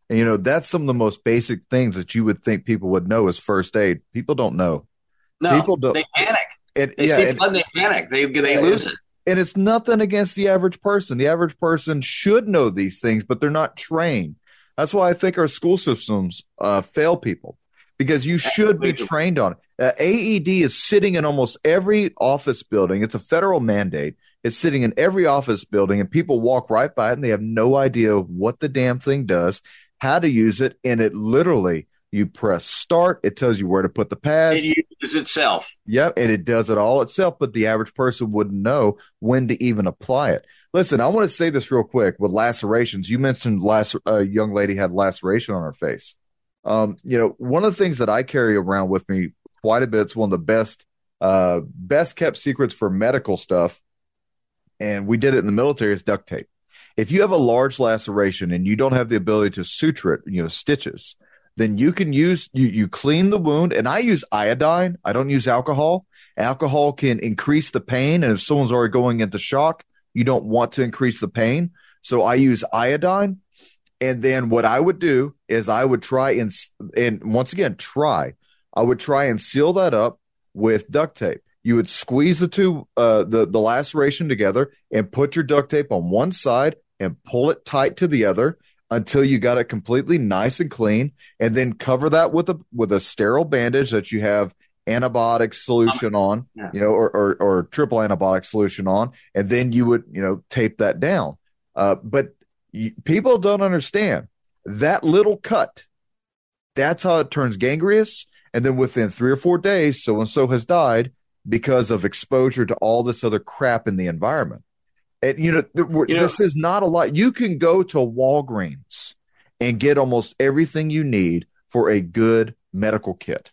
And, you know, that's some of the most basic things that you would think people would know as first aid. People don't know. No, people don't. They panic. And, they yeah, see and, blood, they panic. They they yeah, lose it. And it's nothing against the average person. The average person should know these things, but they're not trained. That's why I think our school systems uh, fail people, because you should be trained on it. Uh, A E D is sitting in almost every office building. It's a federal mandate. It's sitting in every office building, and people walk right by it, and they have no idea what the damn thing does, how to use it, and it literally, you press start, it tells you where to put the pads. It uses itself. Yep, and it does it all itself, but the average person wouldn't know when to even apply it. Listen, I want to say this real quick with lacerations. You mentioned last a uh, young lady had laceration on her face. Um, you know, one of the things that I carry around with me quite a bit, it's one of the best uh, best kept secrets for medical stuff, and we did it in the military, is duct tape. If you have a large laceration and you don't have the ability to suture it, you know, stitches, then you can use, you, you clean the wound. And I use iodine. I don't use alcohol. Alcohol can increase the pain. And if someone's already going into shock, you don't want to increase the pain. So I use iodine. And then what I would do is I would try and, and once again, try, I would try and seal that up with duct tape. You would squeeze the two, uh, the, the laceration together and put your duct tape on one side and pull it tight to the other until you got it completely nice and clean, and then cover that with a with a sterile bandage that you have antibiotic solution on, yeah. you know, or, or or triple antibiotic solution on, and then you would, you know, tape that down. Uh, but you, people don't understand that little cut. That's how it turns gangrenous, and then within three or four days, so and so has died because of exposure to all this other crap in the environment. And, you know, th- you know, this is not a lot. You can go to Walgreens and get almost everything you need for a good medical kit.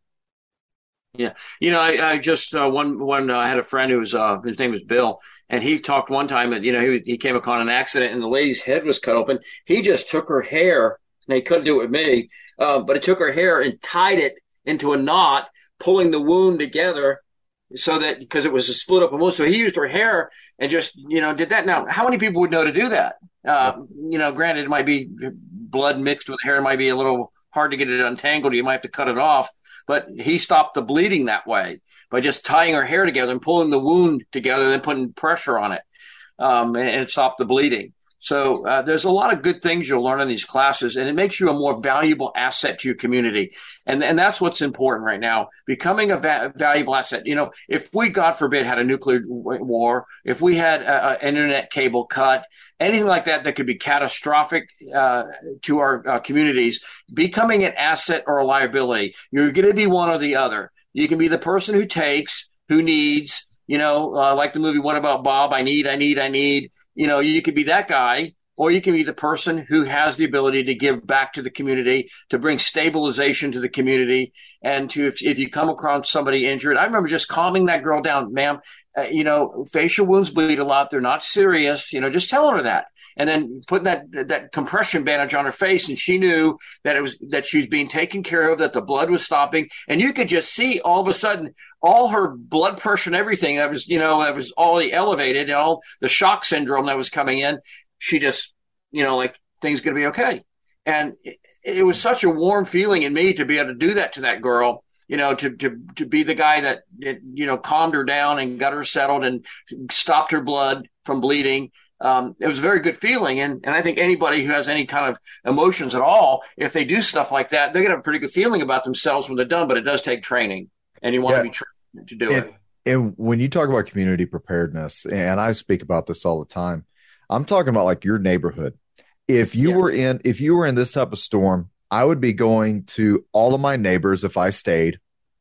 Yeah. You know, I, I just, uh, one, one, uh, I had a friend who was, uh, his name was Bill, and he talked one time that, you know, he, he came upon an accident and the lady's head was cut open. He just took her hair, and they couldn't do it with me, uh, but he took her hair and tied it into a knot, pulling the wound together. So that, because it was a split up wound. So he used her hair and just, you know, did that. Now, how many people would know to do that? Uh, you know, granted, it might be blood mixed with hair. It might be a little hard to get it untangled. You might have to cut it off. But he stopped the bleeding that way by just tying her hair together and pulling the wound together and then putting pressure on it. Um, and, and it stopped the bleeding. So uh, there's a lot of good things you'll learn in these classes, and it makes you a more valuable asset to your community. And, and that's what's important right now, becoming a va- valuable asset. You know, if we, God forbid, had a nuclear war, if we had an internet cable cut, anything like that that could be catastrophic uh, to our uh, communities, becoming an asset or a liability, you're going to be one or the other. You can be the person who takes, who needs, you know, uh, like the movie What About Bob? I need, I need, I need. You know, you could be that guy, or you can be the person who has the ability to give back to the community, to bring stabilization to the community, and to, if, if you come across somebody injured, I remember just calming that girl down, ma'am, uh, you know, facial wounds bleed a lot. They're not serious, you know, just telling her that. And then putting that, that compression bandage on her face, and she knew that it was, that she was being taken care of, that the blood was stopping. And you could just see all of a sudden all her blood pressure and everything that was, you know, that was already elevated, and all the shock syndrome that was coming in. She just, you know, like, things going to be okay. And it, it was such a warm feeling in me to be able to do that to that girl, you know, to, to, to be the guy that, you know, calmed her down and got her settled and stopped her blood from bleeding. Um, it was a very good feeling. And, and I think anybody who has any kind of emotions at all, if they do stuff like that, they're going to have a pretty good feeling about themselves when they're done, but it does take training, and you want yeah. to be trained to do and, it. And when you talk about community preparedness, and I speak about this all the time, I'm talking about like your neighborhood. If you yeah. were in, if you were in this type of storm, I would be going to all of my neighbors. If I stayed,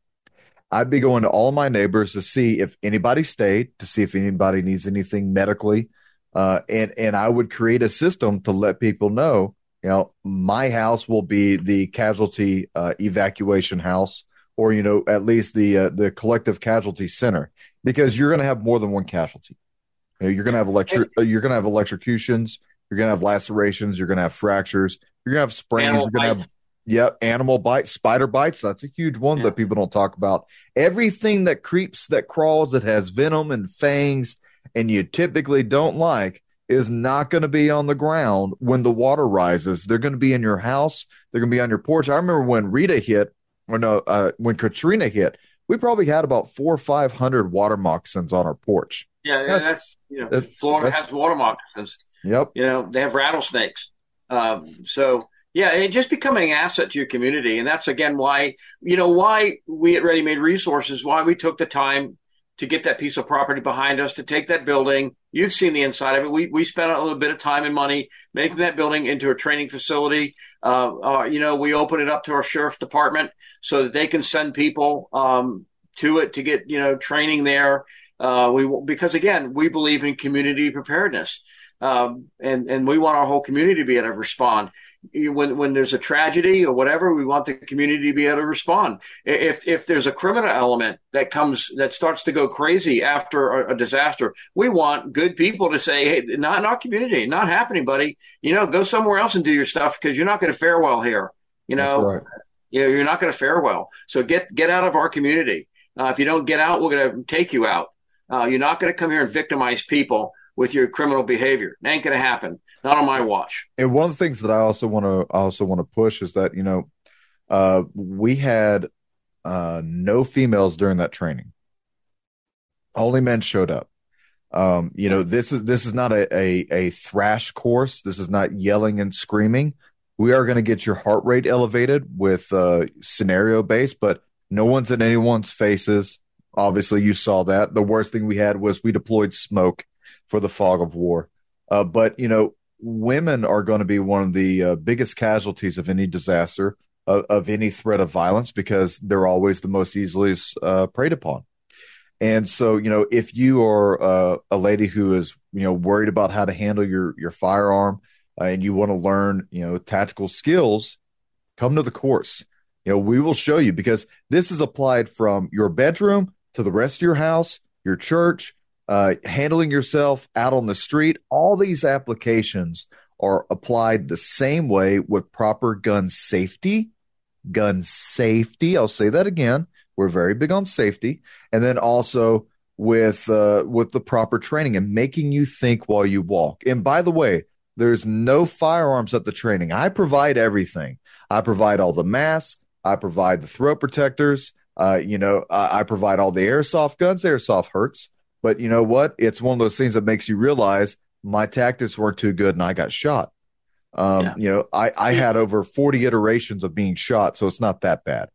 I'd be going to all of my neighbors to see if anybody stayed, to see if anybody needs anything medically. Uh, and, and I would create a system to let people know, you know, my house will be the casualty uh, evacuation house, or, you know, at least the, uh, the collective casualty center, because you're going to have more than one casualty. You know, you're going to have electric, you're going to have electrocutions, you're going to have lacerations, you're going to have fractures, you're going to have sprains, animal you're going to bites. have, yep, animal bites, spider bites. That's a huge one yeah. that people don't talk about. Everything that creeps, that crawls, that has venom and fangs, and you typically don't like, is not going to be on the ground when the water rises. They're going to be in your house. They're going to be on your porch. I remember when Rita hit, or no, uh, when Katrina hit, we probably had about four or five hundred water moccasins on our porch. Yeah, that's, that's you know, that's, Florida that's, has water moccasins. Yep. You know, they have rattlesnakes. Um, so yeah, it just becoming an asset to your community, and that's again why you know why we at Ready Made Resources, why we took the time to get that piece of property behind us, to take that building. You've seen the inside of it. We we spent a little bit of time and money making that building into a training facility. Uh, uh, you know, we open it up to our sheriff department so that they can send people um, to it to get, you know, training there. Uh, we because, again, we believe in community preparedness. Um, and, and we want our whole community to be able to respond. When, when there's a tragedy or whatever, we want the community to be able to respond. If, if there's a criminal element that comes, that starts to go crazy after a, a disaster, we want good people to say, hey, not in our community, not happening, buddy. You know, go somewhere else and do your stuff because you're not going to fare well here. You know, right. you know, you're not going to fare well. So get, get out of our community. Uh, if you don't get out, we're going to take you out. Uh, you're not going to come here and victimize people with your criminal behavior. It ain't going to happen. Not on my watch. And one of the things that I also want to also want to push is that, you know, uh, we had uh, no females during that training. Only men showed up. Um, you know, this is this is not a, a, a thrash course. This is not yelling and screaming. We are going to get your heart rate elevated with uh, scenario based, but no one's in anyone's faces. Obviously, you saw that. The worst thing we had was we deployed smoke for the fog of war. Uh, but, you know, women are going to be one of the uh, biggest casualties of any disaster, uh, of any threat of violence, because they're always the most easily uh, preyed upon. And so, you know, if you are uh, a lady who is, you know, worried about how to handle your, your firearm uh, and you want to learn, you know, tactical skills, come to the course. You know, we will show you, because this is applied from your bedroom to the rest of your house, your church, Uh, handling yourself out on the street. All these applications are applied the same way with proper gun safety. Gun safety. I'll say that again. We're very big on safety. And then also with uh, with the proper training and making you think while you walk. And by the way, there's no firearms at the training. I provide everything. I provide all the masks. I provide the throat protectors. Uh, you know, I, I provide all the airsoft guns. Airsoft hurts. But you know what? It's one of those things that makes you realize my tactics weren't too good and I got shot. Um, yeah. You know, I, I had over forty iterations of being shot, so it's not that bad.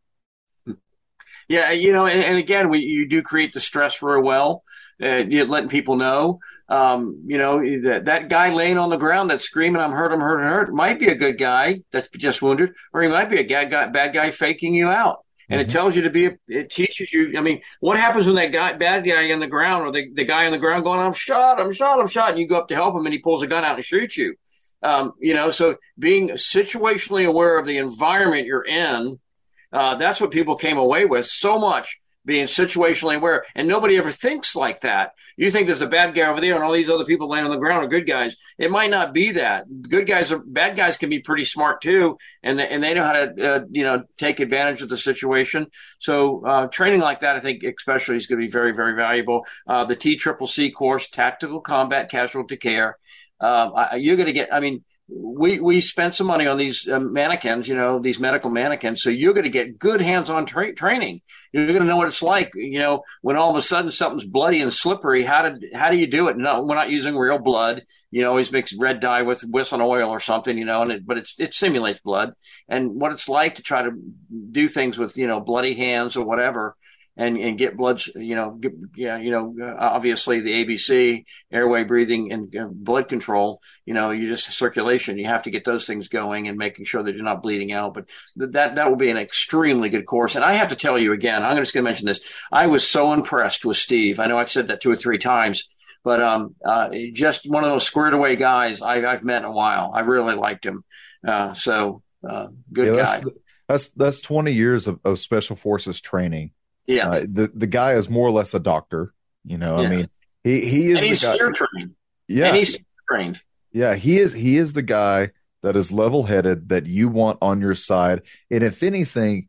Yeah, you know, and, and again, we, you do create the stress real well. Uh, you're letting people know, um, you know, that, that guy laying on the ground that's screaming, I'm hurt, I'm hurt, I'm hurt, might be a good guy that's just wounded, or he might be a bad guy, bad guy faking you out. And mm-hmm. it tells you to be, it teaches you, I mean, what happens when that guy, bad guy on the ground, or the, the guy on the ground going, I'm shot, I'm shot, I'm shot, and you go up to help him and he pulls a gun out and shoots you. Um, you know, so being situationally aware of the environment you're in, uh, that's what people came away with so much, being situationally aware. And nobody ever thinks like that. You think there's a bad guy over there and all these other people laying on the ground are good guys. It might not be that. Good guys are, bad guys can be pretty smart too. And they, and they know how to, uh, you know, take advantage of the situation. So, uh, training like that, I think especially is going to be very, very valuable. Uh, the T C C C course, Tactical Combat Casualty Care. Um, uh, you're going to get, I mean, we, we spent some money on these uh, mannequins, you know, these medical mannequins. So you're going to get good hands-on tra- training. You're going to know what it's like, you know, when all of a sudden something's bloody and slippery. How did, how do you do it? No, we're not using real blood. You know, always mix red dye with Whistle oil or something, you know, and it, but it's, it simulates blood, and what it's like to try to do things with, you know, bloody hands or whatever. And, and get blood, you know, get, yeah, you know, obviously the A B C, airway, breathing, and uh, blood control, you know, you just circulation. You have to get those things going and making sure that you're not bleeding out. But that, that will be an extremely good course. And I have to tell you again, I'm just going to mention this. I was so impressed with Steve. I know I've said that two or three times, but um, uh, just one of those squared away guys I, I've met in a while. I really liked him. Uh, so uh, good yeah, guy. That's, that's, that's twenty years of, of special forces training. Yeah, uh, the the guy is more or less a doctor. You know, yeah. I mean, he he is. And he's the guy, SEER trained. Yeah, and he's trained. Yeah, he is. He is the guy that is level headed that you want on your side. And if anything,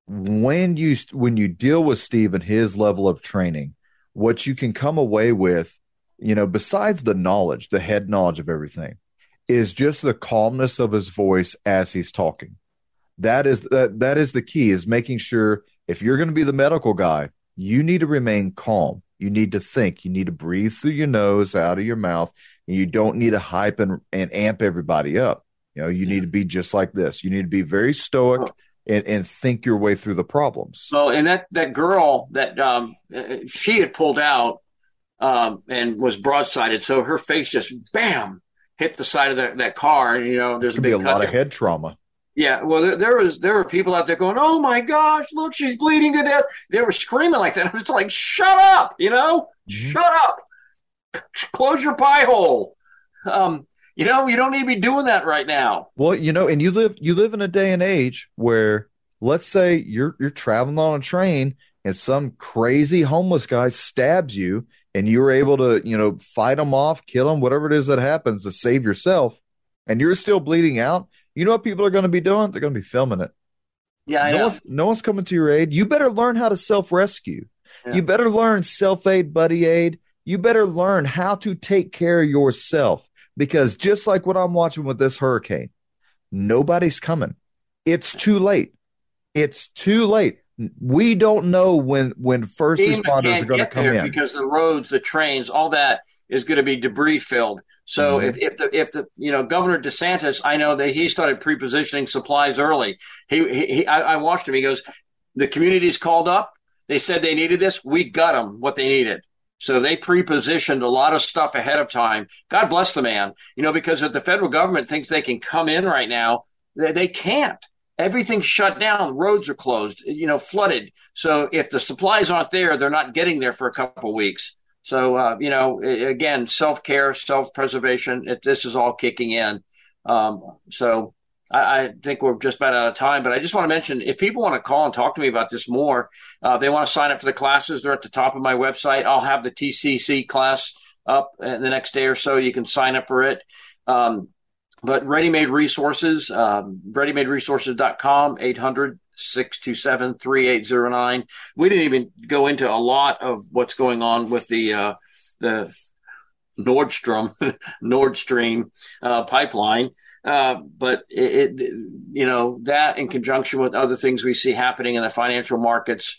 when you when you deal with Steve and his level of training, what you can come away with you know, besides the knowledge, the head knowledge of everything, is just the calmness of his voice as he's talking. That is that that is the key, is making sure if you're going to be the medical guy, you need to remain calm. You need to think. You need to breathe through your nose, out of your mouth. And you don't need to hype and, and amp everybody up. You know, you need to be just like this. You need to be very stoic and, and think your way through the problems. So, and that, that girl that um, she had pulled out um, and was broadsided, so her face just, bam, hit the side of that, that car. And, you know, there's a big be a lot of head trauma. Yeah, well, there, there was there were people out there going, "Oh my gosh, look, she's bleeding to death." They were screaming like that. I was like, "Shut up!" You know, mm-hmm. Shut up, close your pie hole. Um, you know, you don't need to be doing that right now. Well, you know, and you live you live in a day and age where, let's say you're you're traveling on a train and some crazy homeless guy stabs you, and you're able to, you know, fight him off, kill him, whatever it is that happens to save yourself, and you're still bleeding out. You know what people are going to be doing? They're going to be filming it. Yeah, I no know. One's, no one's coming to your aid. You better learn how to self-rescue. Yeah. You better learn self-aid, buddy aid. You better learn how to take care of yourself, because just like what I'm watching with this hurricane, nobody's coming. It's too late. It's too late. We don't know when, when first FEMA responders are going to come in, because the roads, the trains, all that is going to be debris filled. So mm-hmm. if, if the if the you know Governor DeSantis, I know that he started pre-positioning supplies early. He, he, he I, I watched him. He goes, the community's called up. They said they needed this. We got them what they needed. So they pre-positioned a lot of stuff ahead of time. God bless the man. You know, because if the federal government thinks they can come in right now, they, they can't. Everything's shut down. Roads are closed. You know, flooded. So if the supplies aren't there, they're not getting there for a couple of weeks. So, uh, you know, again, self-care, self-preservation, it, this is all kicking in. Um, so I, I think we're just about out of time, but I just want to mention, if people want to call and talk to me about this more, uh, they want to sign up for the classes. They're at the top of my website. I'll have the T C C class up in the next day or so. You can sign up for it. Um, but Ready Made Resources, um, ready made resources dot com, eight hundred, six two seven, three eight zero nine. We didn't even go into a lot of what's going on with the uh, the Nordstrom Nord Stream uh, pipeline, uh, but it, it you know that in conjunction with other things we see happening in the financial markets,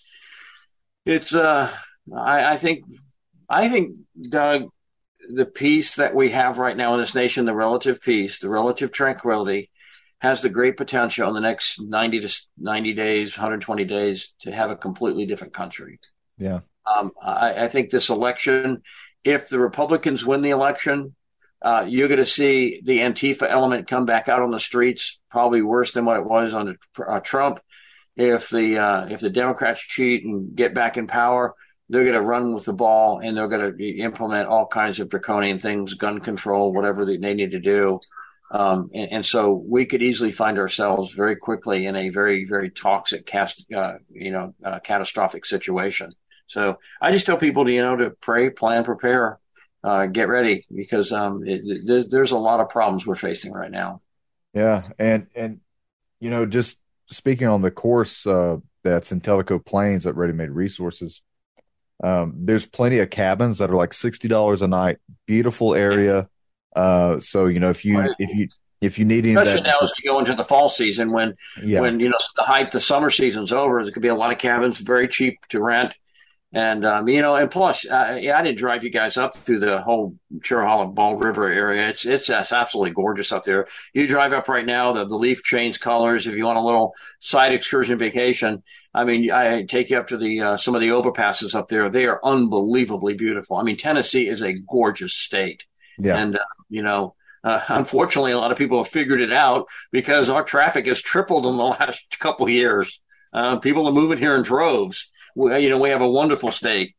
it's uh, I, I think I think Doug, the peace that we have right now in this nation, the relative peace, the relative tranquility, has the great potential in the next ninety to ninety days, one hundred twenty days, to have a completely different country. Yeah. Um, I, I think this election, if the Republicans win the election, uh, you're going to see the Antifa element come back out on the streets, probably worse than what it was under uh, Trump. If the uh, if the Democrats cheat and get back in power, they're going to run with the ball, and they're going to implement all kinds of draconian things, gun control, whatever they need to do. Um, and, and so we could easily find ourselves very quickly in a very, very toxic, cast, uh, you know, uh, catastrophic situation. So I just tell people to, you know, to pray, plan, prepare, uh, get ready, because um, it, it, there's a lot of problems we're facing right now. Yeah. And, and, you know, just speaking on the course uh, that's in Tellico Plains at Ready Made Resources, um, there's plenty of cabins that are like sixty dollars a night, beautiful area. Uh, so, you know, if you, right. if you, if you need any especially of that, now as we go into the fall season, when, yeah. when, you know, the hype, the summer season's over, there could be a lot of cabins, very cheap to rent. And, um, you know, and plus, uh, yeah, I didn't drive you guys up through the whole Chiraholic Ball River area. It's, it's, it's absolutely gorgeous up there. You drive up right now, the, the leaf change colors. If you want a little side excursion vacation, I mean, I take you up to the, uh, some of the overpasses up there. They are unbelievably beautiful. I mean, Tennessee is a gorgeous state. Yeah. And, uh, you know, uh, unfortunately, a lot of people have figured it out because our traffic has tripled in the last couple of years. Uh, people are moving here in droves. We, you know, we have a wonderful state.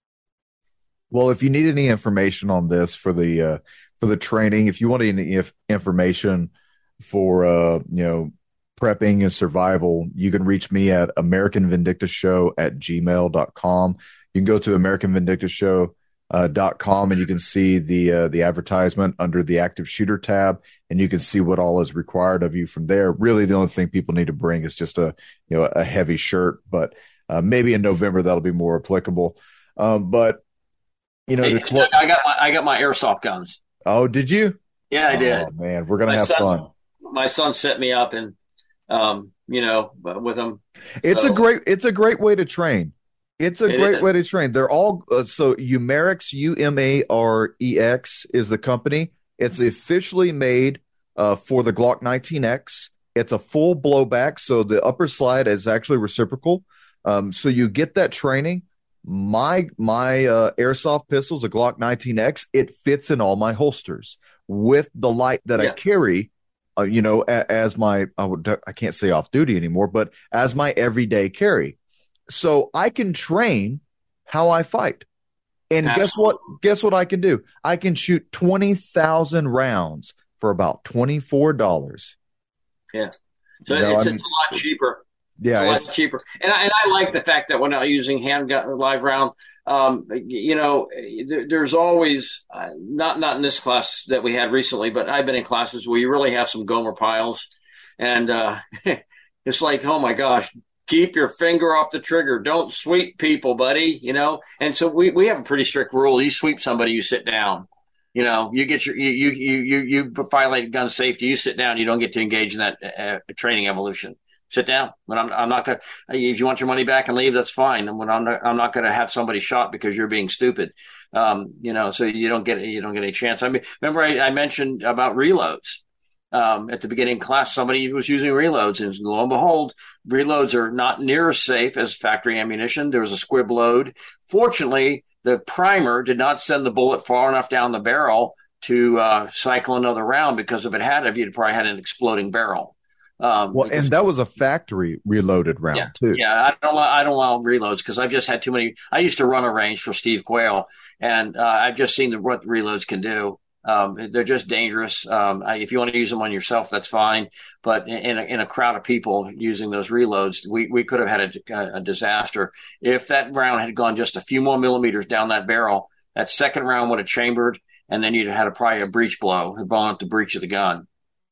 Well, if you need any information on this for the uh, for the training, if you want any if information for uh, you know prepping and survival, you can reach me at American Vindicta Show at gmail dot com. You can go to American Vindicta Show uh, dot com and you can see the uh, the advertisement under the active shooter tab, and you can see what all is required of you from there. Really, the only thing people need to bring is just a you know a heavy shirt, but Uh, maybe in November that'll be more applicable. Um, but You know, Hey, to clo- I got my I got my airsoft guns. oh, did you? Yeah, I did. Oh man, we're gonna My have son, fun. my son set me up, and um, you know, with them. It's a So great it's a great way to train. It's a it great is. way to train. They're all uh, so Umarex, U M A R E X is the company. It's officially made uh, for the Glock nineteen X. It's a full blowback, so the upper slide is actually reciprocal. Um, so you get that training. My my uh, airsoft pistols, a Glock nineteen X, it fits in all my holsters with the light that I Yeah. carry. Uh, you know, a, as my I, would, I can't say off duty anymore, but as my everyday carry. So I can train how I fight. And guess what? Absolutely. Guess what I can do? I can shoot twenty thousand rounds for about twenty-four dollars. Yeah. So You know, it's I mean, it's a lot cheaper. It's yeah, a lot it's cheaper, and I, and I like the fact that when I'm using handgun live round, um, you know, there, there's always uh, not not in this class that we had recently, but I've been in classes where you really have some Gomer piles, and uh, it's like, oh my gosh, keep your finger off the trigger, don't sweep people, buddy, you know. And so we we have a pretty strict rule: you sweep somebody, you sit down. You know, you get your you you you you, you violate gun safety, you sit down, you don't get to engage in that uh, training evolution. Sit down. But I'm, I'm not going to, if you want your money back and leave, that's fine. And when I'm not, I'm not going to have somebody shot because you're being stupid. Um, you know, so you don't get, you don't get any chance. I mean, remember I, I mentioned about reloads. Um, at the beginning of class, somebody was using reloads, and lo and behold, reloads are not near as safe as factory ammunition. There was a squib load. Fortunately, the primer did not send the bullet far enough down the barrel to uh, cycle another round, because if it had, if you'd probably had an exploding barrel. Um, well, because, and that was a factory reloaded round yeah, too. yeah, I don't, I don't allow reloads because I've just had too many. I used to run a range for Steve Quayle, and uh, I've just seen the, what the reloads can do. Um, they're just dangerous. Um, I, if you want to use them on yourself, that's fine. But in a, in a crowd of people using those reloads, we, we could have had a, a disaster. If that round had gone just a few more millimeters down that barrel, that second round would have chambered, and then you'd have had a, probably a breech blow, blown up the breech of the gun.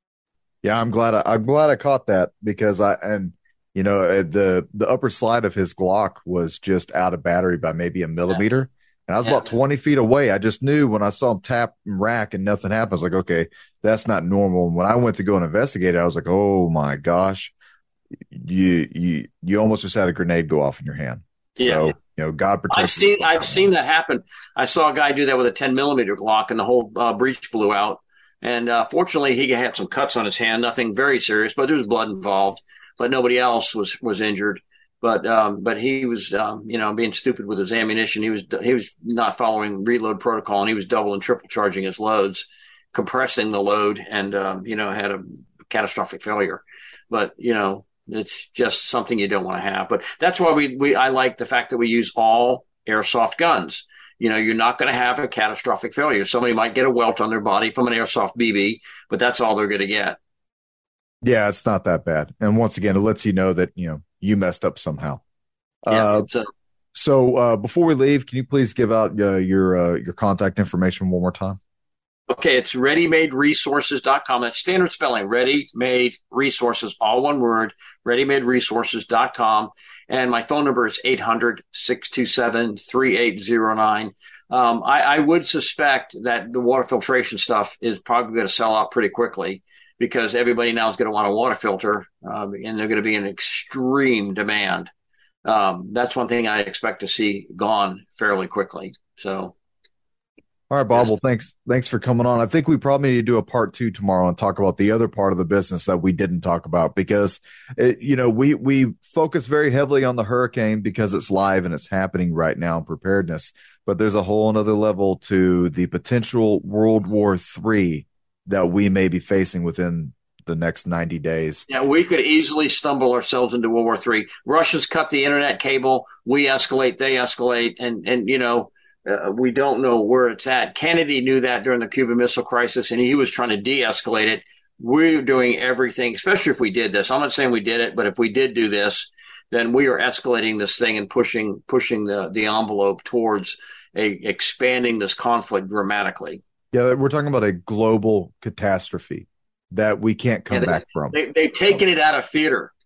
Yeah, I'm glad. I, I'm glad I caught that, because I and you know uh, the the upper slide of his Glock was just out of battery by maybe a millimeter, and I was Yeah. about twenty feet away. I just knew when I saw him tap and rack and nothing happened. I was like, okay, that's not normal. And when I went to go and investigate it, I was like, oh my gosh, you you you almost just had a grenade go off in your hand. So Yeah. you know, God protect. I've seen I've seen that happen. I saw a guy do that with a ten millimeter Glock, and the whole uh, breech blew out. And uh, fortunately, he had some cuts on his hand, nothing very serious, but there was blood involved. But nobody else was was injured. But um, but he was um, you know being stupid with his ammunition. He was he was not following reload protocol, and he was double and triple charging his loads, compressing the load, and um, you know had a catastrophic failure. But you know it's just something you don't want to have. But that's why we we I like the fact that we use all airsoft guns. You know, you're not going to have a catastrophic failure. Somebody might get a welt on their body from an airsoft B B, but that's all they're going to get. Yeah, it's not that bad. And once again, it lets you know that you know you messed up somehow. Yeah. Uh, so, so uh, before we leave, can you please give out uh, your uh, your contact information one more time? okay, it's ready made resources dot com. That's standard spelling, Ready Made Resources, all one word, ready made resources dot com. And my phone number is eight hundred, six two seven, three eight zero nine. Um, I, I would suspect that the water filtration stuff is probably going to sell out pretty quickly, because everybody now is going to want a water filter, um, and they're going to be in extreme demand. Um, that's one thing I expect to see gone fairly quickly. So, all right, Bob. Yes. Well, thanks. Thanks for coming on. I think we probably need to do a part two tomorrow and talk about the other part of the business that we didn't talk about, because, it, you know, we, we focus very heavily on the hurricane because it's live and it's happening right now in preparedness. But there's a whole another level to the potential World War Three that we may be facing within the next ninety days. Yeah, we could easily stumble ourselves into World War Three. Russians cut the internet cable. We escalate, they escalate. And, and you know, Uh, we don't know where it's at. Kennedy knew that during the Cuban Missile Crisis, and he was trying to de-escalate it. We're doing everything, especially if we did this. I'm not saying we did it, but if we did do this, then we are escalating this thing and pushing pushing the, the envelope towards a expanding this conflict dramatically. Yeah, we're talking about a global catastrophe that we can't come Yeah, they, back from. They, they've taken it out of theater.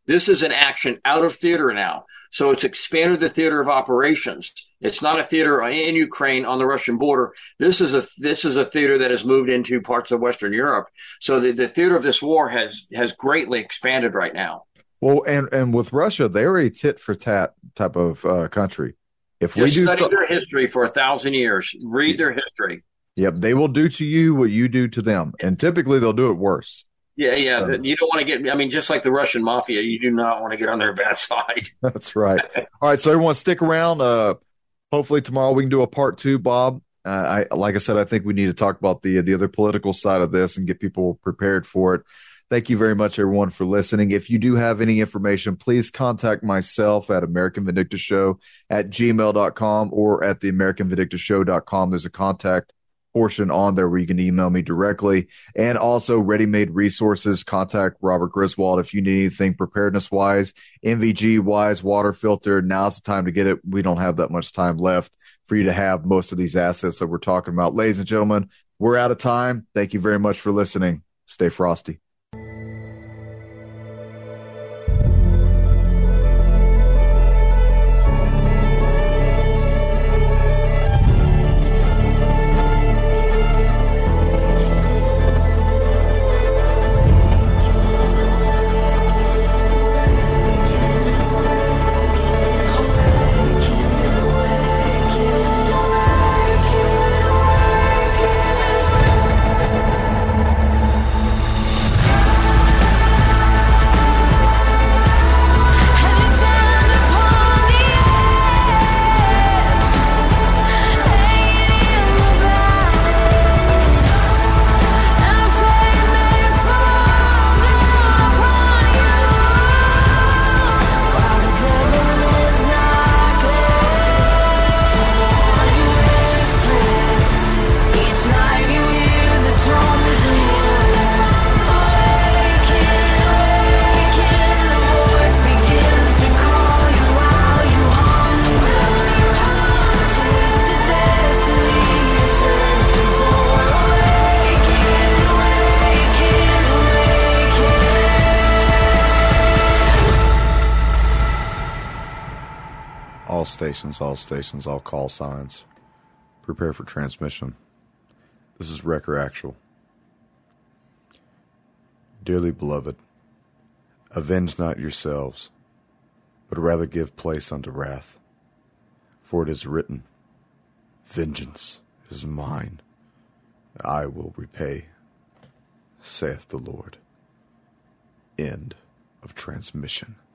This is an action out of theater now. So it's expanded the theater of operations. It's not a theater in Ukraine on the Russian border. This is a this is a theater that has moved into parts of Western Europe. So the, the theater of this war has has greatly expanded right now. Well, and, and with Russia, they're a tit for tat type of uh, country. If Just we do study so- their history for a thousand years, read their history. Yep, they will do to you what you do to them, and typically they'll do it worse. Yeah, yeah. Um, You don't want to get, I mean, just like the Russian mafia, you do not want to get on their bad side. That's right. All right, so everyone stick around. Uh, hopefully tomorrow we can do a part two, Bob. Uh, I like I said, I think we need to talk about the the other political side of this and get people prepared for it. Thank you very much, everyone, for listening. If you do have any information, please contact myself at American Vindictus Show at gmail dot com or at the American Vindictus Show dot com. There's a contact portion on there where you can email me directly, and also ready-made resources. Contact Robert Griswold if you need anything preparedness wise, M V G wise, water filter. Now's the time to get it. We don't have that much time left for you to have most of these assets that we're talking about. Ladies and gentlemen, we're out of time. Thank you very much for listening. Stay frosty. Stations, all stations, all call signs. Prepare for transmission. This is Wrecker Actual. Dearly beloved, avenge not yourselves, but rather give place unto wrath. For it is written, vengeance is mine, I will repay, saith the Lord. End of transmission.